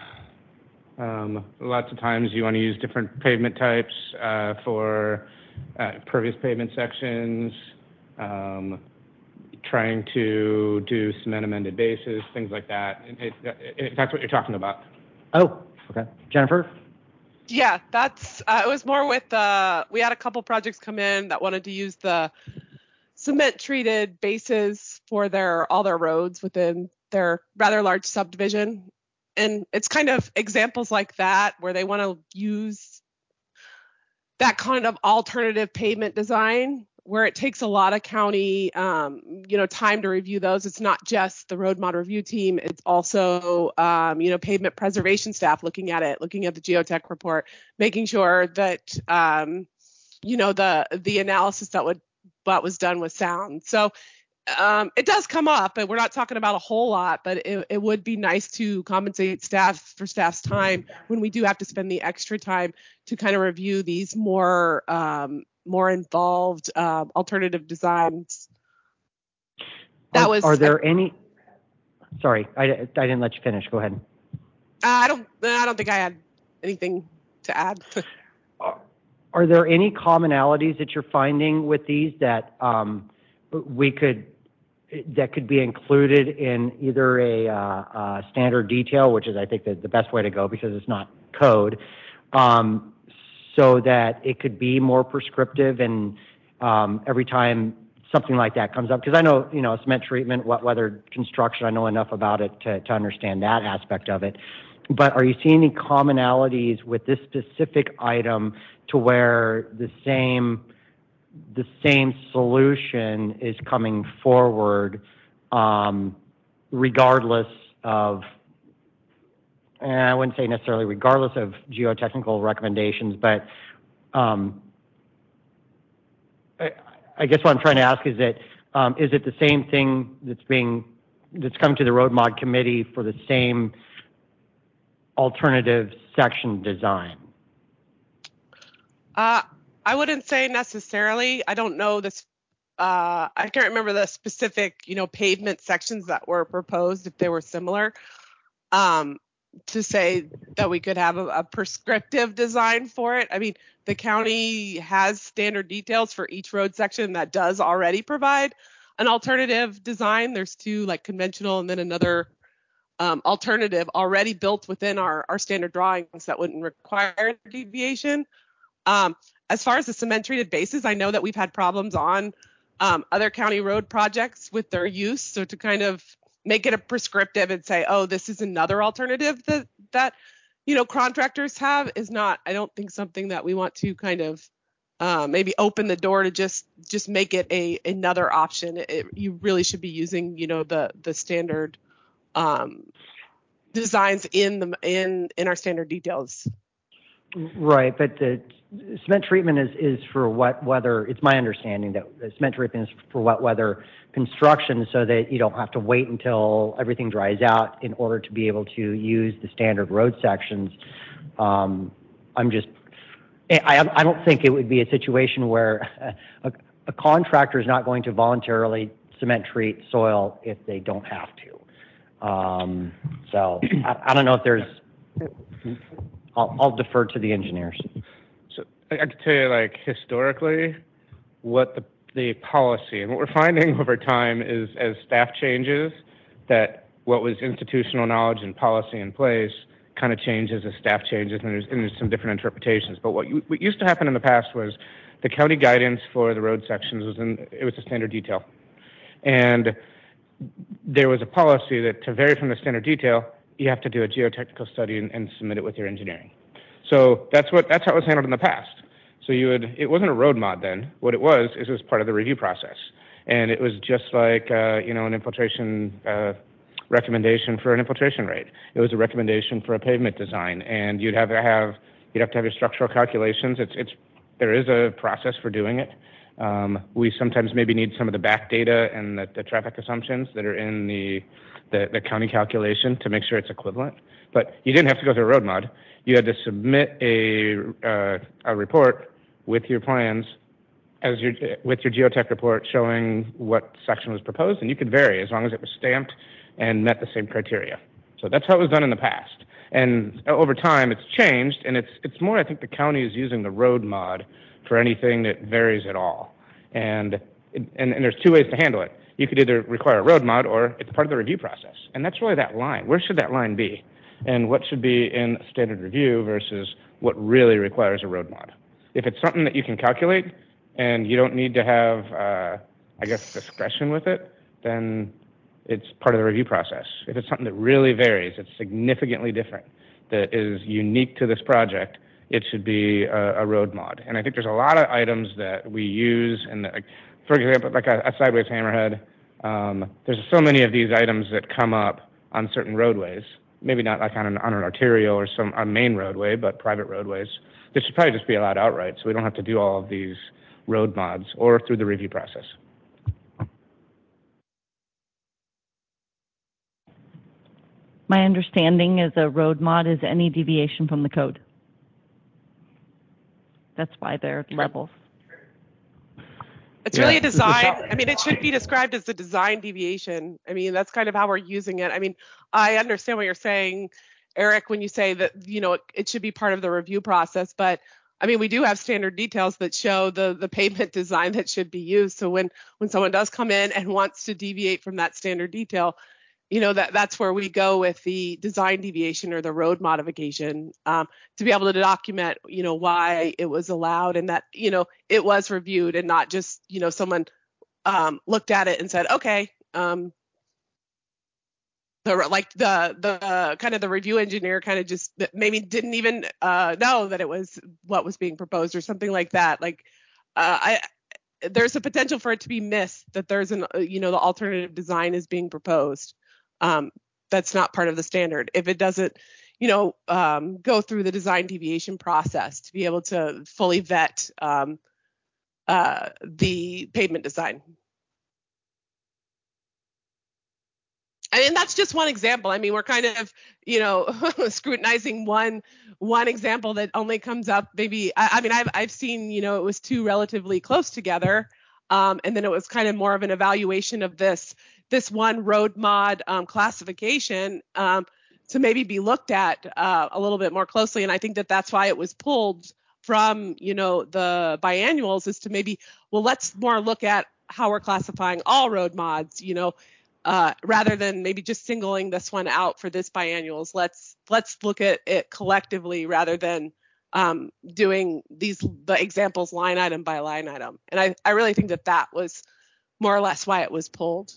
Um, lots of times you want to use different pavement types uh, for uh, pervious pavement sections, um, trying to do cement amended bases, things like that. It, it, it, that's what you're talking about. Oh, okay. Jennifer? Yeah, that's, uh, it was more with, uh, we had a couple projects come in that wanted to use the cement treated bases for their, all their roads within their rather large subdivision. And it's kind of examples like that where they want to use that kind of alternative pavement design where it takes a lot of county, um, you know, time to review those. It's not just the road mod review team. It's also, um, you know, pavement preservation staff looking at it, looking at the geotech report, making sure that, um, you know, the the analysis that would that was done was sound. So um, it does come up, and we're not talking about a whole lot, but it, it would be nice to compensate staff for staff's time when we do have to spend the extra time to kind of review these more um, more involved um, alternative designs. That are, was. Are there I, any? Sorry, I, I didn't let you finish. Go ahead. I don't. I don't think I had anything to add. Are there any commonalities that you're finding with these that um, we could that could be included in either a, uh, uh, standard detail, which is I think the, the best way to go because it's not code, um, so that it could be more prescriptive and um, every time something like that comes up? Because I know, you know, cement treatment, wet weather construction, I know enough about it to, to understand that aspect of it. But are you seeing any commonalities with this specific item to where the same the same solution is coming forward, um, regardless of, and I wouldn't say necessarily regardless of geotechnical recommendations, but um, I, I guess what I'm trying to ask is that um, is it the same thing that's being that's coming to the road mod committee for the same alternative section design? Uh, I wouldn't say necessarily. I don't know this. Uh, I can't remember the specific, you know, pavement sections that were proposed, if they were similar, um, to say that we could have a, a prescriptive design for it. I mean, the county has standard details for each road section that does already provide an alternative design. There's two, like conventional and then another um, alternative already built within our, our standard drawings that wouldn't require deviation. Um, as far as the cement treated bases, I know that we've had problems on um, other county road projects with their use. So to kind of make it a prescriptive and say, oh, this is another alternative that that you know contractors have is not, I don't think, something that we want to kind of uh, maybe open the door to just just make it a another option. It, you really should be using you know the the standard um, designs in the in in our standard details. Right, but the cement treatment is, is for wet weather. It's my understanding that the cement treatment is for wet weather construction, so that you don't have to wait until everything dries out in order to be able to use the standard road sections. Um, I'm just, I, I don't think it would be a situation where a, a contractor is not going to voluntarily cement treat soil if they don't have to. Um, so I, I don't know if there's. I'll, I'll defer to the engineers. So I can tell you, like, historically, what the, the policy and what we're finding over time is as staff changes, that what was institutional knowledge and policy in place kind of changes as staff changes, and there's, and there's some different interpretations. But what, you, what used to happen in the past was the county guidance for the road sections was in, it was a standard detail. And there was a policy that to vary from the standard detail, you have to do a geotechnical study and, and submit it with your engineering. So that's what that's how it was handled in the past. So you would it wasn't a road mod then. What it was is it was part of the review process, and it was just like uh, you know an infiltration uh, recommendation for an infiltration rate. It was a recommendation for a pavement design, and you'd have to have you'd have to have your structural calculations. It's it's there is a process for doing it. Um, we sometimes maybe need some of the back data and the, the traffic assumptions that are in the The, the county calculation to make sure it's equivalent. But you didn't have to go through a road mod. You had to submit a uh, a report with your plans as your with your geotech report showing what section was proposed, and you could vary as long as it was stamped and met the same criteria. So that's how it was done in the past. And over time, it's changed, and it's it's more, I think, the county is using the road mod for anything that varies at all. And and, and there's two ways to handle it. You could either require a road mod or it's part of the review process. And that's really that line. Where should that line be? And what should be in standard review versus what really requires a road mod? If it's something that you can calculate and you don't need to have, uh, I guess, discretion with it, then it's part of the review process. If it's something that really varies, it's significantly different, that is unique to this project, it should be a, a road mod. And I think there's a lot of items that we use in the, for example, like a, a sideways hammerhead. Um, there's so many of these items that come up on certain roadways, maybe not like on an, on an arterial or some a main roadway, but private roadways. This should probably just be allowed outright, so we don't have to do all of these road mods or through the review process. My understanding is a road mod is any deviation from the code. That's why they're levels. It's Yeah. really a design. I mean, it should be described as a design deviation. I mean, that's kind of how we're using it. I mean, I understand what you're saying, Eric, when you say that, you know, it, it should be part of the review process. But I mean, we do have standard details that show the the pavement design that should be used. So when when someone does come in and wants to deviate from that standard detail, you know, that that's where we go with the design deviation or the road modification, um, to be able to document, you know, why it was allowed and that, you know, it was reviewed and not just, you know, someone um, looked at it and said, okay, um, the like the the uh, kind of the review engineer kind of just maybe didn't even uh, know that it was what was being proposed or something like that. Like uh, I. There's a potential for it to be missed that there's an, you know, the alternative design is being proposed. Um, that's not part of the standard. If it doesn't, you know, um, go through the design deviation process to be able to fully vet um, uh, the pavement design. I mean, that's just one example. I mean, we're kind of, you know, scrutinizing one one example that only comes up maybe. I, I mean, I've I've seen, you know, it was two relatively close together, um, and then it was kind of more of an evaluation of this this one road mod um, classification um, to maybe be looked at uh, a little bit more closely. And I think that that's why it was pulled from, you know, the biannuals, is to maybe, well, let's more look at how we're classifying all road mods, you know. Uh, rather than maybe just singling this one out for this biannuals, let's let's look at it collectively rather than um, doing these the examples line item by line item. And I, I really think that that was more or less why it was pulled.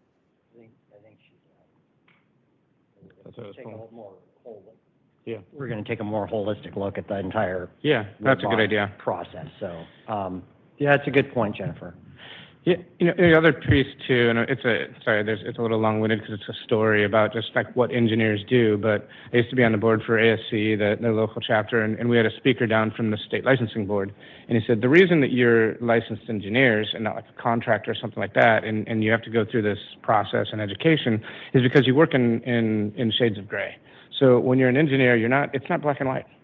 That's what I was Take a told. little more whole- Yeah. We're going to take a more holistic look at the entire Yeah, that's a good roadblock idea. process. So, um, yeah, it's a good point, Jennifer. Yeah, you know, the other piece too, and it's a, sorry, there's, it's a little long-winded because it's a story about just like what engineers do, but I used to be on the board for A S C, the, the local chapter, and, and we had a speaker down from the state licensing board, and he said, the reason that you're licensed engineers and not like a contractor or something like that, and, and you have to go through this process and education, is because you work in, in, in shades of gray. So when you're an engineer, you're not, it's not black and white.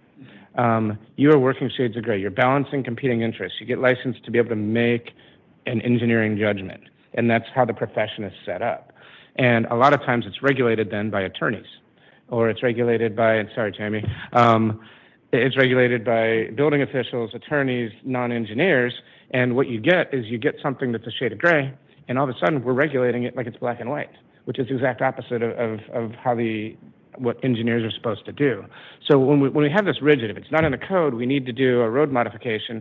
Um, you are working shades of gray. You're balancing competing interests. You get licensed to be able to make an engineering judgment, and that's how the profession is set up. And a lot of times it's regulated then by attorneys, or it's regulated by, sorry, Tammy, um, it's regulated by building officials, attorneys, non-engineers, and what you get is you get something that's a shade of gray, and all of a sudden we're regulating it like it's black and white, which is the exact opposite of, of, of how the what engineers are supposed to do. So when we, when we have this rigid, if it's not in the code, we need to do a road modification,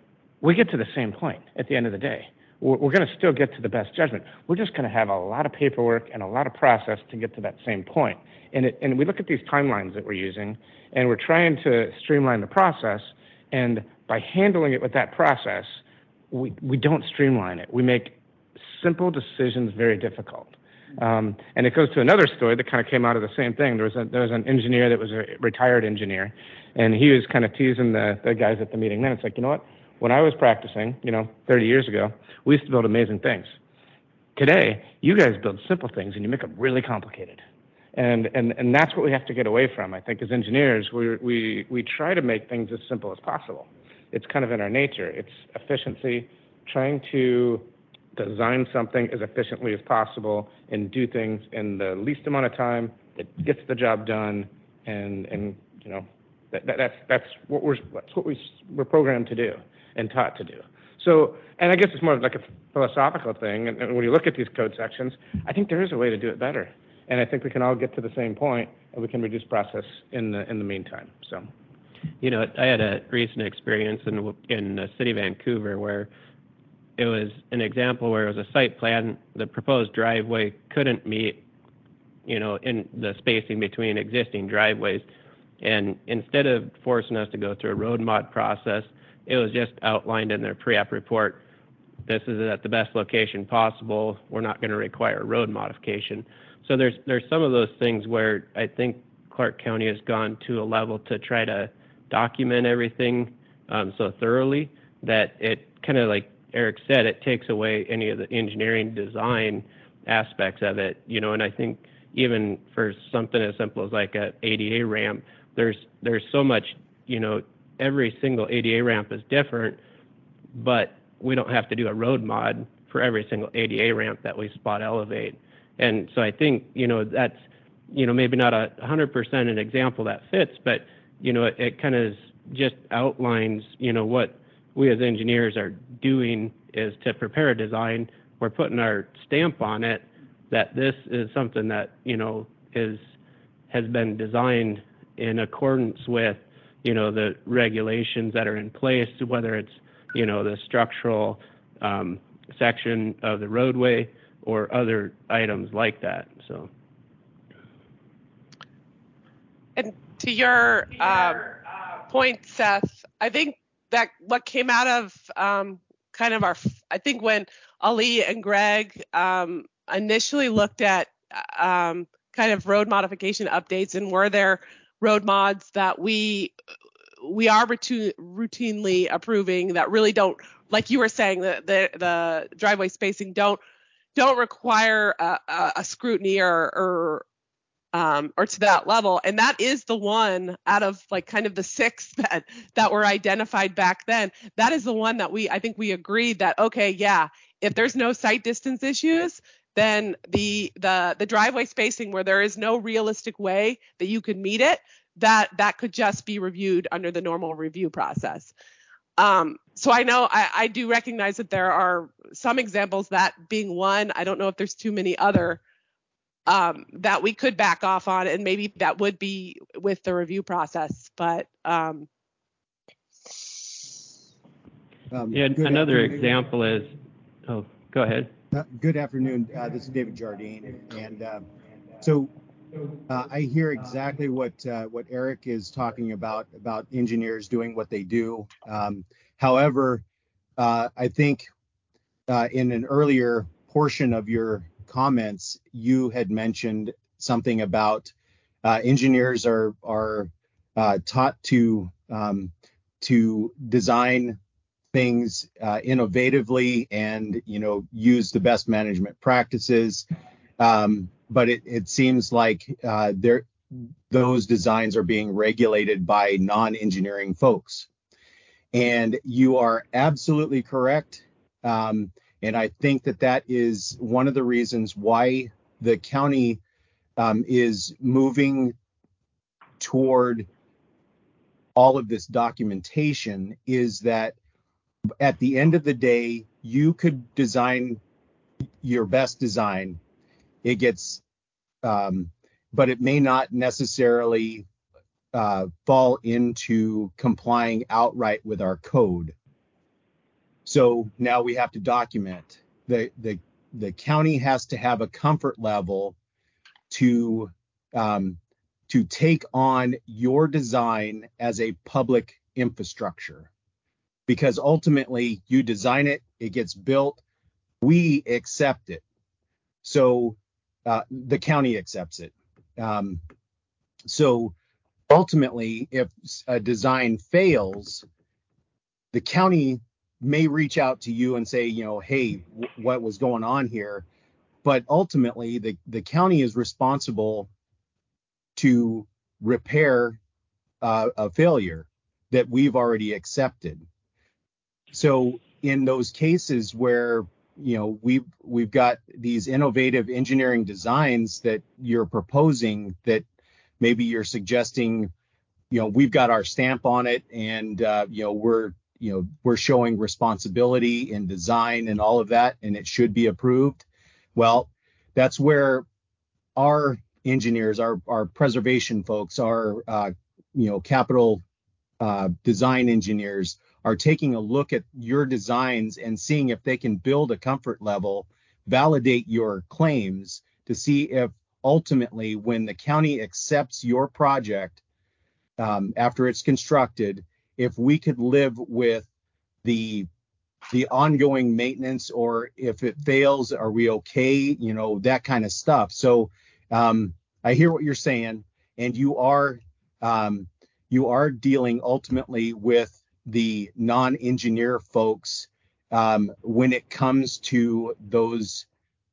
we get to the same point at the end of the day. We're, we're going to still get to the best judgment. We're just going to have a lot of paperwork and a lot of process to get to that same point. And, it, and we look at these timelines that we're using, and we're trying to streamline the process. And by handling it with that process, we, we don't streamline it. We make simple decisions very difficult. Um, and it goes to another story that kind of came out of the same thing. There was a, there was an engineer that was a retired engineer, and he was kind of teasing the, the guys at the meeting. Then it's like, you know what? When I was practicing, you know, thirty years ago, we used to build amazing things. Today, you guys build simple things and you make them really complicated. And and and that's what we have to get away from. I think as engineers, we we we try to make things as simple as possible. It's kind of in our nature. It's efficiency, trying to design something as efficiently as possible and do things in the least amount of time that gets the job done. And and you know, that, that that's that's what we're that's what we we're programmed to do and taught to do. So, and I guess it's more of like a philosophical thing. And, and when you look at these code sections, I think there is a way to do it better. And I think we can all get to the same point, and we can reduce process in the in the meantime. So, you know, I had a recent experience in in the city of Vancouver where it was an example where it was a site plan. The proposed driveway couldn't meet, you know, in the spacing between existing driveways, and instead of forcing us to go through a road mod process, it was just outlined in their pre-app report. This is at the best location possible. We're not going to require a road modification. So there's there's some of those things where I think Clark County has gone to a level to try to document everything um, so thoroughly that it kind of, like Eric said, it takes away any of the engineering design aspects of it. You know, and I think even for something as simple as like a A D A ramp, there's there's so much, you know, every single A D A ramp is different, but we don't have to do a road mod for every single A D A ramp that we spot elevate. And so I think, you know, that's, you know, maybe not a one hundred percent an example that fits, but, you know, it, it kind of just outlines, you know, what we as engineers are doing is to prepare a design. We're putting our stamp on it that this is something that, you know, is has been designed in accordance with, you know, the regulations that are in place, whether it's, you know, the structural um, section of the roadway or other items like that. So, and to your um, point, Seth, I think that what came out of um, kind of our, I think when Ali and Greg um, initially looked at um, kind of road modification updates and were there road mods that we we are routine, routinely approving that really don't, like you were saying, the the, the driveway spacing don't don't require a, a, a scrutiny or or um, or to that level. And that is the one out of like kind of the six that that were identified back then. That is the one that we I think we agreed that, okay, yeah, if there's no site distance issues, then the the the driveway spacing where there is no realistic way that you could meet it, that that could just be reviewed under the normal review process. Um, so I know I, I do recognize that there are some examples, that being one. I don't know if there's too many other um, that we could back off on, and maybe that would be with the review process. But um, um, yeah, another example is, oh, go ahead. Uh, good afternoon. Uh, this is David Jardine, and uh, so uh, I hear exactly what uh, what Eric is talking about about engineers doing what they do. Um, however, uh, I think uh, in an earlier portion of your comments, you had mentioned something about uh, engineers are are uh, taught to um, to design things uh, innovatively and you know use the best management practices, um, but it, it seems like uh, there those designs are being regulated by non-engineering folks, and you are absolutely correct, um, and I think that that is one of the reasons why the county um, is moving toward all of this documentation, is that at the end of the day, you could design your best design. It gets, um, but it may not necessarily uh, fall into complying outright with our code. So now we have to document. The the the county has to have a comfort level to um, to take on your design as a public infrastructure. Because ultimately you design it, it gets built, we accept it. So uh, the county accepts it. Um, so ultimately, if a design fails, the county may reach out to you and say, you know, hey, w- what was going on here? But ultimately, the, the county is responsible to repair uh, a failure that we've already accepted. So in those cases where, you know, we've we've got these innovative engineering designs that you're proposing, that maybe you're suggesting, you know, we've got our stamp on it, and uh, you know, we're you know we're showing responsibility in design and all of that, and it should be approved. Well, that's where our engineers, our our preservation folks, our uh, you know capital uh, design engineers are taking a look at your designs and seeing if they can build a comfort level, validate your claims to see if ultimately when the county accepts your project um, after it's constructed, if we could live with the the ongoing maintenance, or if it fails, are we okay? You know, that kind of stuff. So um, I hear what you're saying, and you are um, you are dealing ultimately with the non-engineer folks um, when it comes to those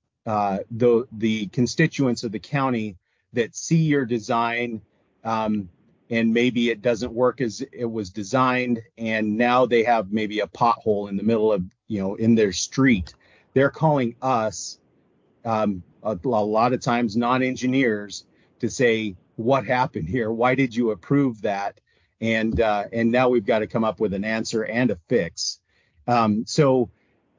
uh, the the constituents of the county that see your design, um, and maybe it doesn't work as it was designed, and now they have maybe a pothole in the middle of, you know, in their street. They're calling us um, a, a lot of times non-engineers to say, what happened here? Why did you approve that? And uh, and now we've got to come up with an answer and a fix. Um, so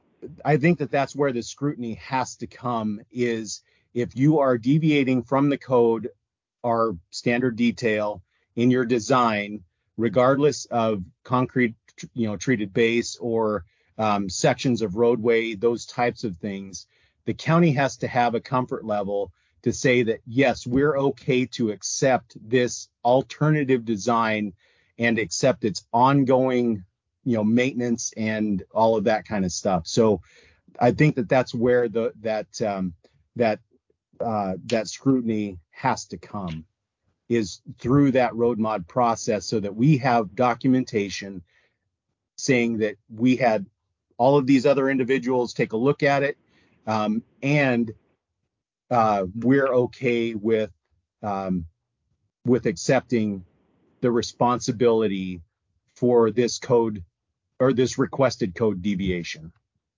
I think that that's where the scrutiny has to come, is if you are deviating from the code or standard detail in your design, regardless of concrete, you know, treated base or um, sections of roadway, those types of things, the county has to have a comfort level to say that, yes, we're okay to accept this alternative design and accept its ongoing, you know, maintenance and all of that kind of stuff. So I think that that's where the that um, that uh, that scrutiny has to come, is through that road mod process, so that we have documentation saying that we had all of these other individuals take a look at it, um, and uh, we're okay with um, with accepting the responsibility for this code or this requested code deviation.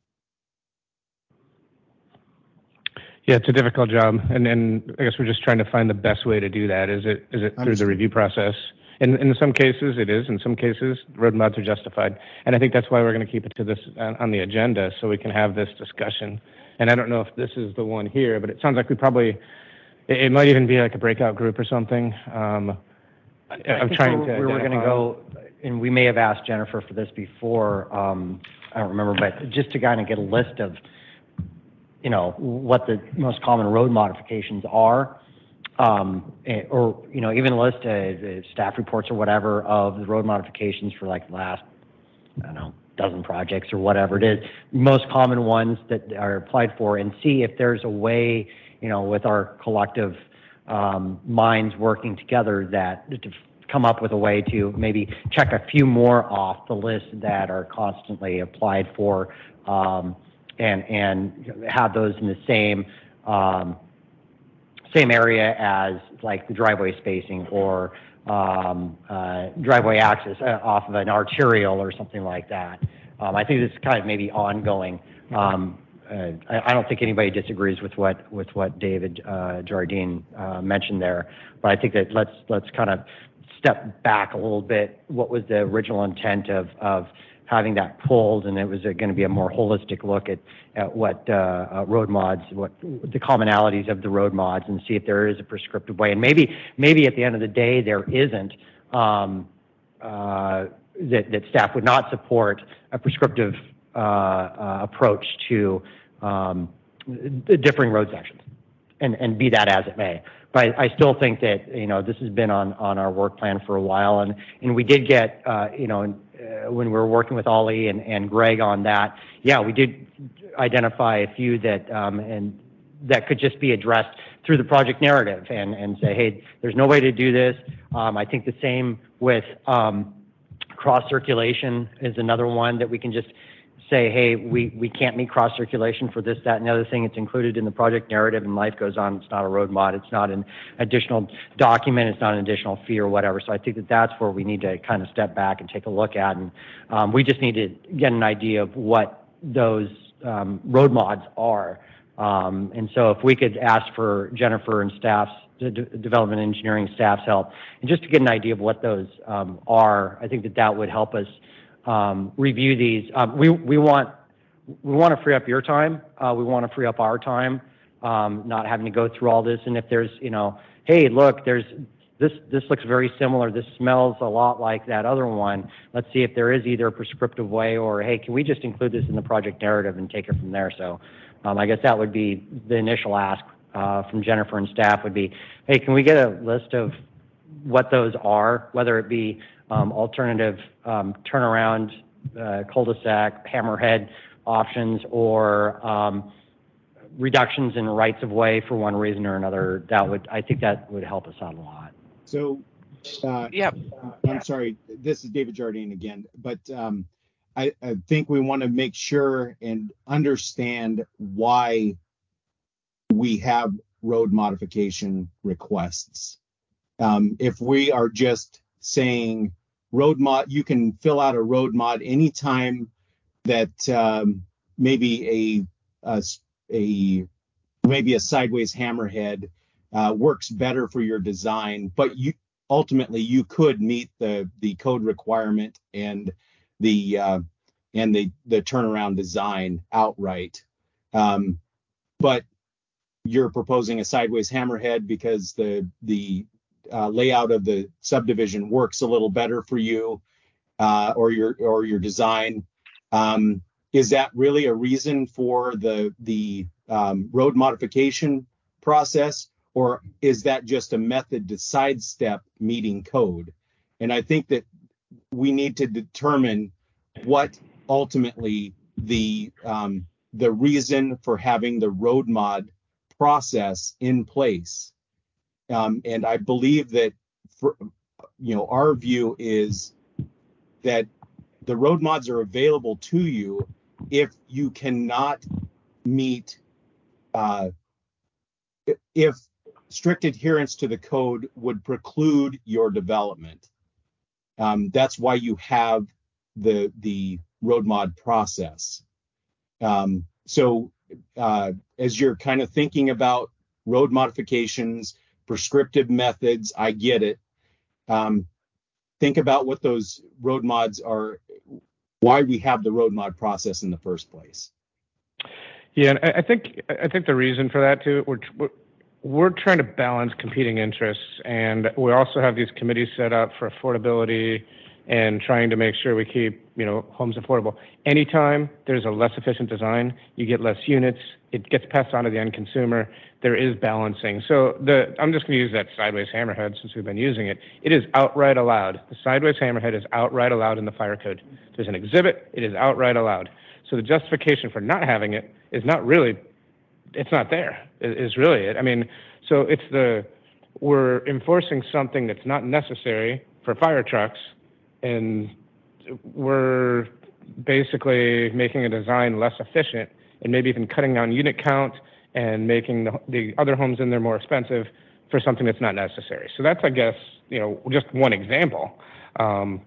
Yeah, it's a difficult job, and and I guess we're just trying to find the best way to do that. Is it is it through the review process? In in some cases it is. In some cases, road mods are justified, and I think that's why we're going to keep it to this on, on the agenda, so we can have this discussion. And I don't know if this is the one here, but it sounds like we probably it, it might even be like a breakout group or something. Um, I, I'm think trying we're, to. we were going to identify- go, and we may have asked Jennifer for this before. Um, I don't remember, but just to kind of get a list of you know, what the most common road modifications are, um, eh, or, you know, even list uh, staff reports or whatever of the road modifications for like the last, I don't know, dozen projects or whatever it is, most common ones that are applied for, and see if there's a way, you know, with our collective um, minds working together that to come up with a way to maybe check a few more off the list that are constantly applied for, um, and and have those in the same um, same area as like the driveway spacing or um, uh, driveway access uh, off of an arterial or something like that. Um, I think this is kind of maybe ongoing. Um, uh, I, I don't think anybody disagrees with what with what David uh, Jardine uh, mentioned there, but I think that let's let's kind of step back a little bit. What was the original intent of of having that pulled, and it was going to be a more holistic look at, at what uh, uh, road mods, what the commonalities of the road mods, and see if there is a prescriptive way. And maybe, maybe at the end of the day, there isn't, um, uh, that, that staff would not support a prescriptive uh, uh, approach to um, the differing road sections, and, and be that as it may. But I, I still think that, you know, this has been on, on our work plan for a while, and, and we did get, uh, you know, uh, when we were working with Ollie and, and Greg on that, yeah, we did identify a few that, um, and that could just be addressed through the project narrative and, and say, hey, there's no way to do this. Um, I think the same with um, cross circulation is another one that we can just say, hey, we, we can't meet cross circulation for this, that, and the other thing. It's included in the project narrative, and life goes on. It's not a road mod. It's not an additional document. It's not an additional fee or whatever. So I think that that's where we need to kind of step back and take a look at. And um, we just need to get an idea of what those um, road mods are. Um, and so if we could ask for Jennifer and staff's, the development engineering staff's help, and just to get an idea of what those um, are, I think that that would help us Um, review these. Um, we we want we want to free up your time. Uh, we want to free up our time, um, not having to go through all this. And if there's, you know, hey, look, there's this this looks very similar. This smells a lot like that other one. Let's see if there is either a prescriptive way or, hey, can we just include this in the project narrative and take it from there? So um, I guess that would be the initial ask uh, from Jennifer and staff would be, hey, can we get a list of what those are, whether it be Um, alternative um, turnaround, uh, cul-de-sac, hammerhead options, or um, reductions in rights of way for one reason or another. That would, I think, that would help us out a lot. So, uh, yep. I'm sorry, this is David Jardine again, but um, I, I think we want to make sure and understand why we have road modification requests. Um, if we are just saying road mod, you can fill out a road mod anytime that um, maybe a, a a maybe a sideways hammerhead uh, works better for your design, but you ultimately you could meet the the code requirement and the uh, and the the turnaround design outright, um, but you're proposing a sideways hammerhead because the the Uh, layout of the subdivision works a little better for you, uh, or your or your design. Um, is that really a reason for the the um, road modification process, or is that just a method to sidestep meeting code? And I think that we need to determine what ultimately the um, the reason for having the road mod process in place. Um, and I believe that, for, you know, our view is that the road mods are available to you if you cannot meet, uh, if strict adherence to the code would preclude your development. Um, that's why you have the the road mod process. Um, so uh, as you're kind of thinking about road modifications, prescriptive methods, I get it. Um, think about what those road mods are, why we have the road mod process in the first place. Yeah, and I I think I think the reason for that too, we're we're, we're trying to balance competing interests, and we also have these committees set up for affordability and trying to make sure we keep, you know, homes affordable. Anytime there's a less efficient design, you get less units, it gets passed on to the end consumer, there is balancing. So the I'm just going to use that sideways hammerhead since we've been using it. It is outright allowed. The sideways hammerhead is outright allowed in the fire code. There's an exhibit, it is outright allowed. So the justification for not having it is not really, it's not there, is really it. I mean, so it's the, we're enforcing something that's not necessary for fire trucks, and we're basically making a design less efficient and maybe even cutting down unit count and making the, the other homes in there more expensive for something that's not necessary. So that's, I guess, you know, just one example. Um,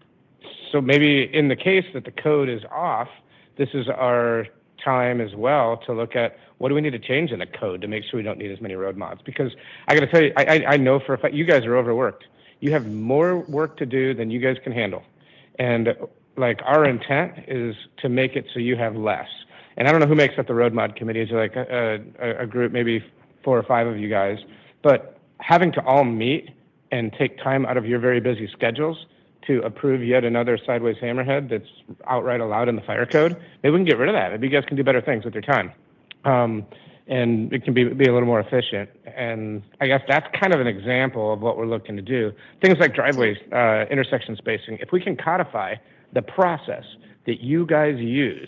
so maybe in the case that the code is off, this is our time as well to look at what do we need to change in the code to make sure we don't need as many road mods. Because I got to tell you, I, I, I know for a fact you guys are overworked. You have more work to do than you guys can handle. And like our intent is to make it so you have less. And I don't know who makes up the road mod committee. It's like a, a, a group, maybe four or five of you guys. But having to all meet and take time out of your very busy schedules to approve yet another sideways hammerhead that's outright allowed in the fire code, maybe we can get rid of that. Maybe you guys can do better things with your time. Um, and it can be, be a little more efficient. And I guess that's kind of an example of what we're looking to do. Things like driveways, uh, intersection spacing. If we can codify the process that you guys use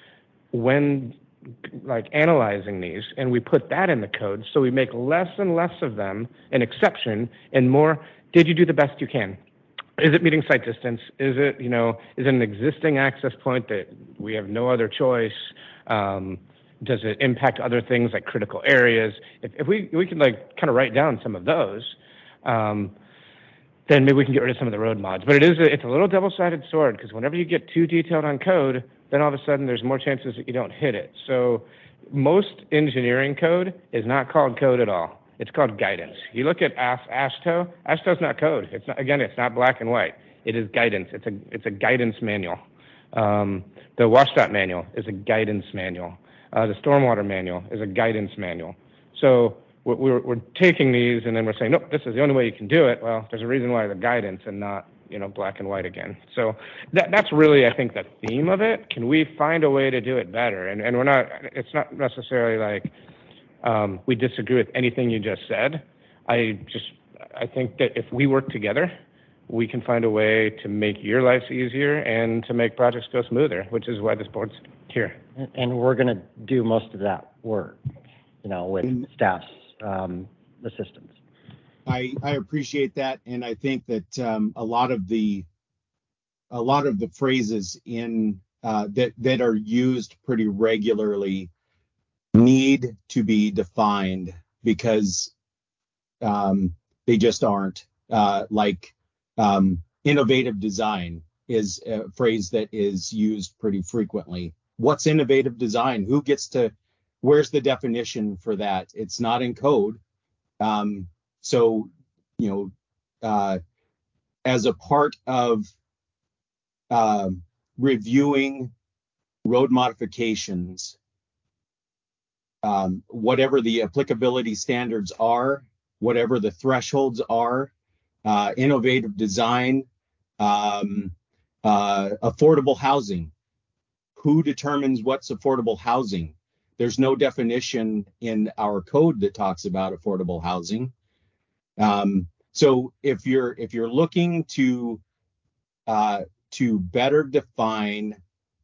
when like analyzing these, and we put that in the code, so we make less and less of them an exception and more, did you do the best you can? Is it meeting site distance? Is it, you know, is it an existing access point that we have no other choice? Um, does it impact other things like critical areas? If, if we we can like kind of write down some of those, um, then maybe we can get rid of some of the road mods. But it is a, it's a little double-sided sword, because whenever you get too detailed on code, then all of a sudden there's more chances that you don't hit it. So most engineering code is not called code at all. It's called guidance. You look at ASHTO. ASHTO's not code. It's not, again, it's not black and white. It is guidance. It's a it's a guidance manual. Um, the WashDOT manual is a guidance manual. Uh, the stormwater manual is a guidance manual. So we're, we're, we're taking these and then we're saying, nope, this is the only way you can do it. Well, there's a reason why the guidance and not, you know, black and white again. So that that's really, I think, the theme of it. Can we find a way to do it better? And and we're not. It's not necessarily like um, we disagree with anything you just said. I just I think that if we work together, we can find a way to make your lives easier and to make projects go smoother, which is why this board's here. And we're going to do most of that work, you know, with staff's um, assistance. I, I appreciate that, and I think that um, a lot of the a lot of the phrases in uh, that that are used pretty regularly need to be defined, because um, they just aren't. Uh, like um, innovative design is a phrase that is used pretty frequently. What's innovative design? Who gets to? Where's the definition for that? It's not in code. Um, So, you know, uh, as a part of uh, reviewing road modifications, um, whatever the applicability standards are, whatever the thresholds are, uh, innovative design, um, uh, affordable housing. Who determines what's affordable housing? There's no definition in our code that talks about affordable housing. Um, so if you're if you're looking to uh, to better define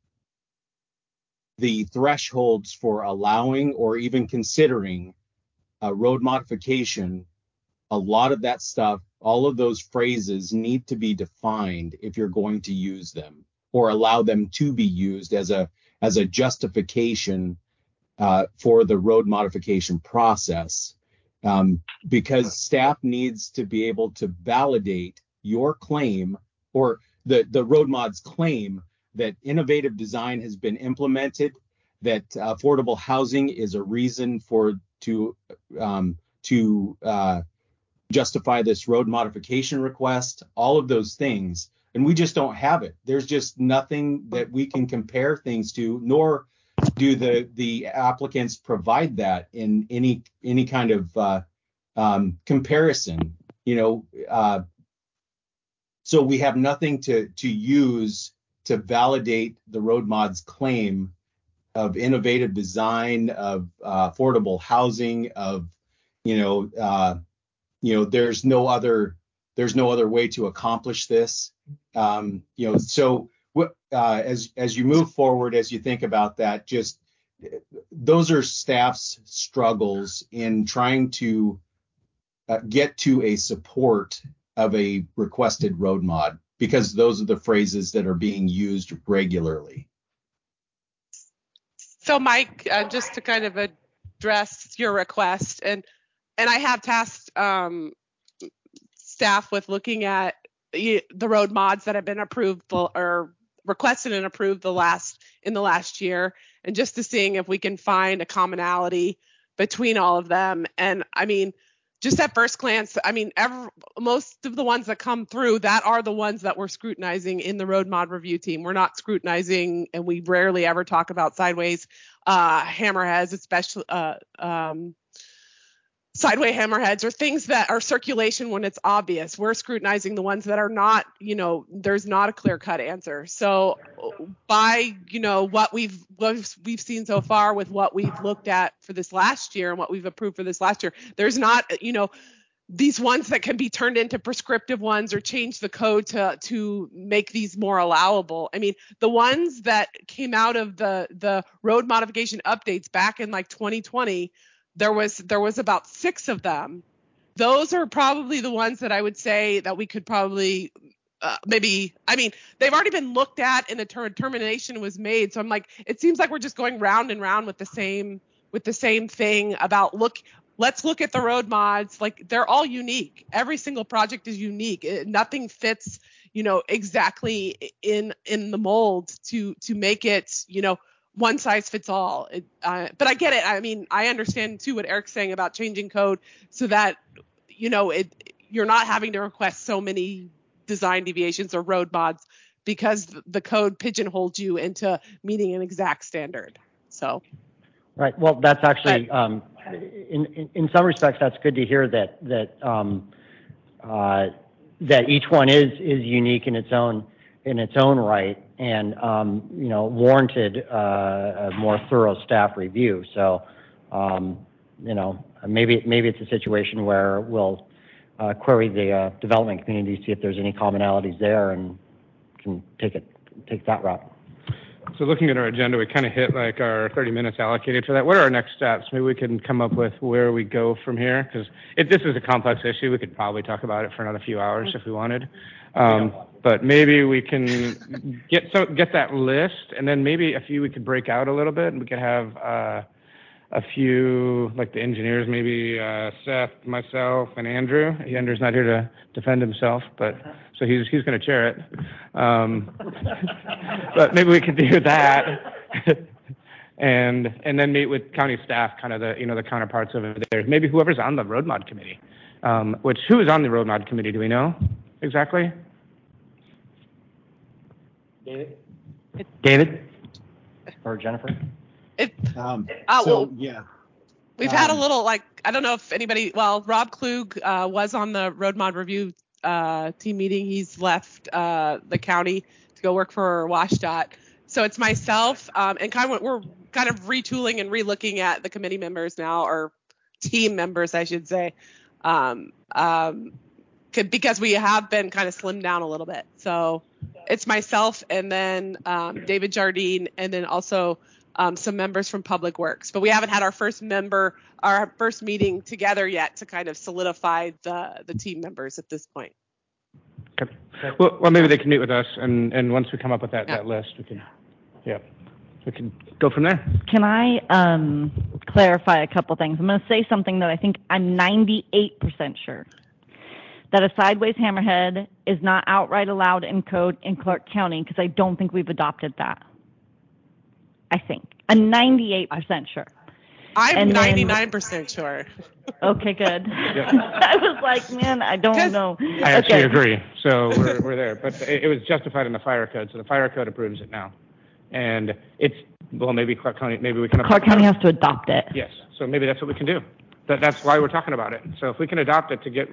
the thresholds for allowing or even considering a road modification, a lot of that stuff, all of those phrases need to be defined if you're going to use them or allow them to be used as a as a justification uh, for the road modification process. Um, because staff needs to be able to validate your claim or the, the road mod's claim that innovative design has been implemented, that affordable housing is a reason for to um, to uh, justify this road modification request, all of those things. And we just don't have it. There's just nothing that we can compare things to, nor do the the applicants provide that in any any kind of uh, um, comparison, you know. Uh, So we have nothing to, to use to validate the road mod's claim of innovative design, of uh, affordable housing, of, you know, uh, you know, there's no other, there's no other way to accomplish this. Um, you know, so what, uh, as, as you move forward, as you think about that, just, those are staff's struggles in trying to uh, get to a support of a requested road mod, because those are the phrases that are being used regularly. So Mike, uh, just to kind of address your request, and and I have tasked um, staff with looking at the road mods that have been approved or requested and approved the last in the last year, and just to seeing if we can find a commonality between all of them. And I mean, just at first glance, I mean, every, most of the ones that come through, that are the ones that we're scrutinizing in the road mod review team. We're not scrutinizing, and we rarely ever talk about sideways uh, hammerheads, especially uh, um, sideway hammerheads, or things that are circulation when it's obvious. We're scrutinizing the ones that are not, you know, there's not a clear-cut answer. So by, you know, what we've what we've seen so far with what we've looked at for this last year and what we've approved for this last year, there's not, you know, these ones that can be turned into prescriptive ones or change the code to to make these more allowable. I mean, the ones that came out of the the road modification updates back in like twenty twenty, there was there was about six of them. Those are probably the ones that I would say that we could probably uh, maybe, I mean, they've already been looked at and a determination was made. So I'm like, it seems like we're just going round and round with the same with the same thing about look. Let's look at the road mods. Like, they're all unique. Every single project is unique. It, nothing fits, you know, exactly in in the mold to to make it, you know, one size fits all. It, uh, but I get it. I mean, I understand too what Eric's saying about changing code so that, you know, it you're not having to request so many design deviations or road mods because the code pigeonholes you into meeting an exact standard. So. Right. Well, that's actually, um, in, in in some respects, that's good to hear that that um, uh, that each one is is unique in its own in its own right, and um, you know, warranted uh, a more thorough staff review. So, um, you know, maybe maybe it's a situation where we'll uh, query the uh, development community, see if there's any commonalities there, and can take it take that route. So looking at our agenda, we kind of hit like our thirty minutes allocated for that. What are our next steps? Maybe we can come up with where we go from here, because if this is a complex issue, we could probably talk about it for another few hours if we wanted. Um, but maybe we can get so get that list, and then maybe a few we could break out a little bit, and we could have uh, a few, like the engineers, maybe uh, Seth, myself, and Andrew. Andrew's not here to defend himself, but so he's he's going to chair it. Um, but maybe we could do that, and and then meet with county staff, kind of the you know the counterparts over there. Maybe whoever's on the road mod committee. Um, which who is on the road mod committee? Do we know exactly? David. David. Or Jennifer. It, um, uh, so well, yeah, we've um, had a little, like, I don't know if anybody, well, Rob Klug uh, was on the road mod review uh, team meeting. He's left uh, the county to go work for WashDOT. So it's myself, um, and kind of we're kind of retooling and relooking at the committee members now, or team members, I should say, um, um, because we have been kind of slimmed down a little bit. So it's myself, and then um, David Jardine, and then also Um, some members from Public Works, but we haven't had our first member, our first meeting together yet to kind of solidify the the team members at this point. Okay. Well, well, maybe they can meet with us, and, and once we come up with that, Yeah. that list, we can, yeah, we can go from there. Can I um, clarify a couple things? I'm going to say something that I think I'm ninety-eight percent sure. That a sideways hammerhead is not outright allowed in code in Clark County, because I don't think we've adopted that. I think. I'm ninety-eight percent sure. I'm And then- ninety-nine percent sure. Okay, good. I was like, man, I don't know. I actually Okay. agree. So we're, we're there. But it, it was justified in the fire code. So the fire code approves it now. And it's, well, maybe Clark County, maybe we can. Clark County has to adopt it. Yes. So maybe that's what we can do. That, that's why we're talking about it. So if we can adopt it to get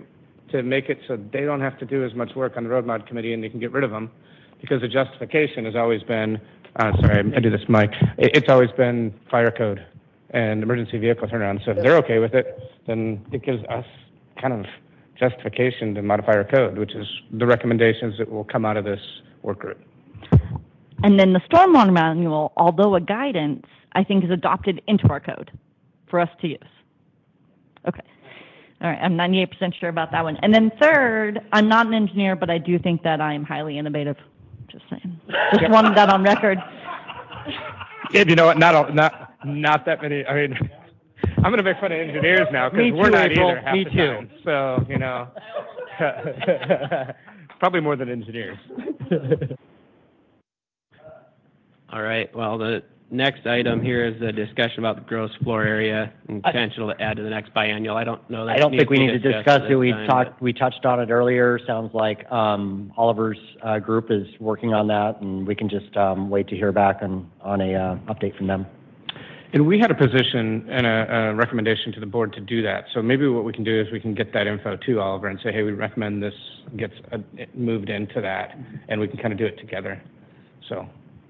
to make it so they don't have to do as much work on the road mod committee and they can get rid of them, because the justification has always been, uh, sorry, I do this, Mike, it, it's always been fire code and emergency vehicle turnaround. So if they're okay with it, then it gives us kind of justification to modify our code, which is the recommendations that will come out of this work group. And then the stormwater manual, although a guidance, I think is adopted into our code for us to use. Okay. All right, I'm ninety-eight percent sure about that one. And then third, I'm not an engineer, but I do think that I'm highly innovative. Just saying. Just Yep. wanted that on record. Yeah, you know what? Not all, not not that many. I mean, I'm going to make fun of engineers now Me because we're too, not April. either half Me the too. time. So you know, probably more than engineers. All right. Well, the next item here is a discussion about the gross floor area and potential to add to the next biennial. I don't know that. I don't think we need to discuss at it. We this time, talked, we touched on it earlier. Sounds like um, Oliver's uh, group is working on that, and we can just um, wait to hear back on, on a uh, update from them. And we had a position and a, a recommendation to the board to do that. So maybe what we can do is we can get that info to Oliver and say, hey, we recommend this gets uh, moved into that, and we can kind of do it together. So.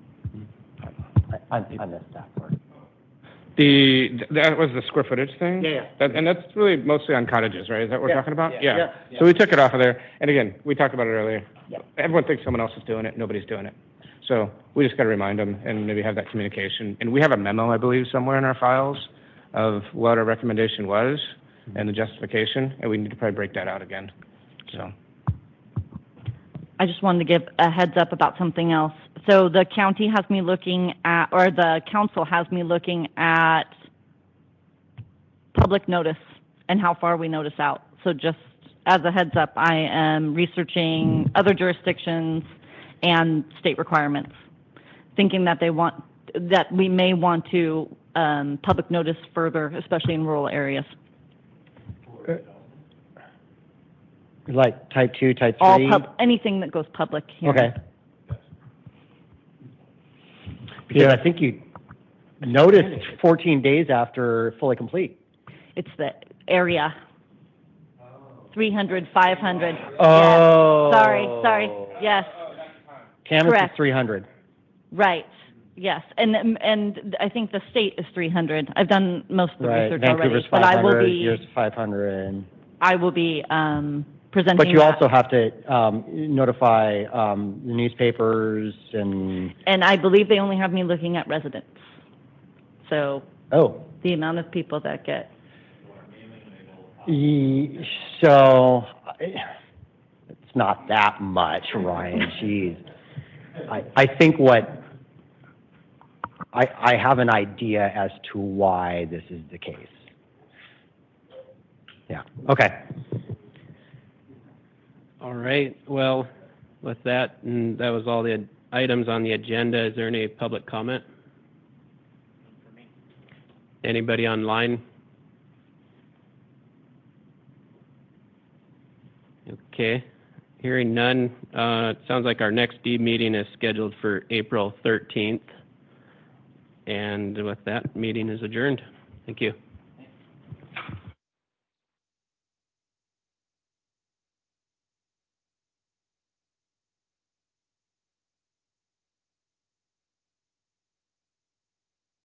I, I missed that part. The, that was the square footage thing? Yeah, yeah. That, and that's really mostly on cottages, right? Is that what we're Yeah, talking about? yeah, yeah, yeah. So we took it off of there. And again, we talked about it earlier. Yeah. Everyone thinks someone else is doing it. Nobody's doing it. So we just got to remind them and maybe have that communication. And we have a memo, I believe, somewhere in our files of what our recommendation was and the justification. And we need to probably break that out again. So. I just wanted to give a heads up about something else. So the county has me looking at, or the council has me looking at public notice and how far we notice out. So just as a heads up, I am researching other jurisdictions and state requirements, thinking that they want, that we may want to um, public notice further, especially in rural areas. Like type two, type All three? pub, anything that goes public here. Okay. Because yeah. I think you noticed fourteen days after fully complete. It's the area. three hundred, five hundred. Oh. Yes. Sorry, sorry. Yes. Camas Correct. is three hundred. Right. Yes. And and I think the state is three hundred. I've done most of the right. research Vancouver's already, but I will be yours five hundred. I will be um presenting. But you that. also have to um, notify um, the newspapers and. And I believe they only have me looking at residents. So. Oh. The amount of people that get. So, it's not that much, Ryan. Jeez. I I think what. I I have an idea as to why this is the case. Yeah. Okay. All right. Well, with that, and that was all the items on the agenda. Is there any public comment? Anybody online? Okay. Hearing none, uh, it sounds like our next D meeting is scheduled for April thirteenth. And with that, meeting is adjourned. Thank you.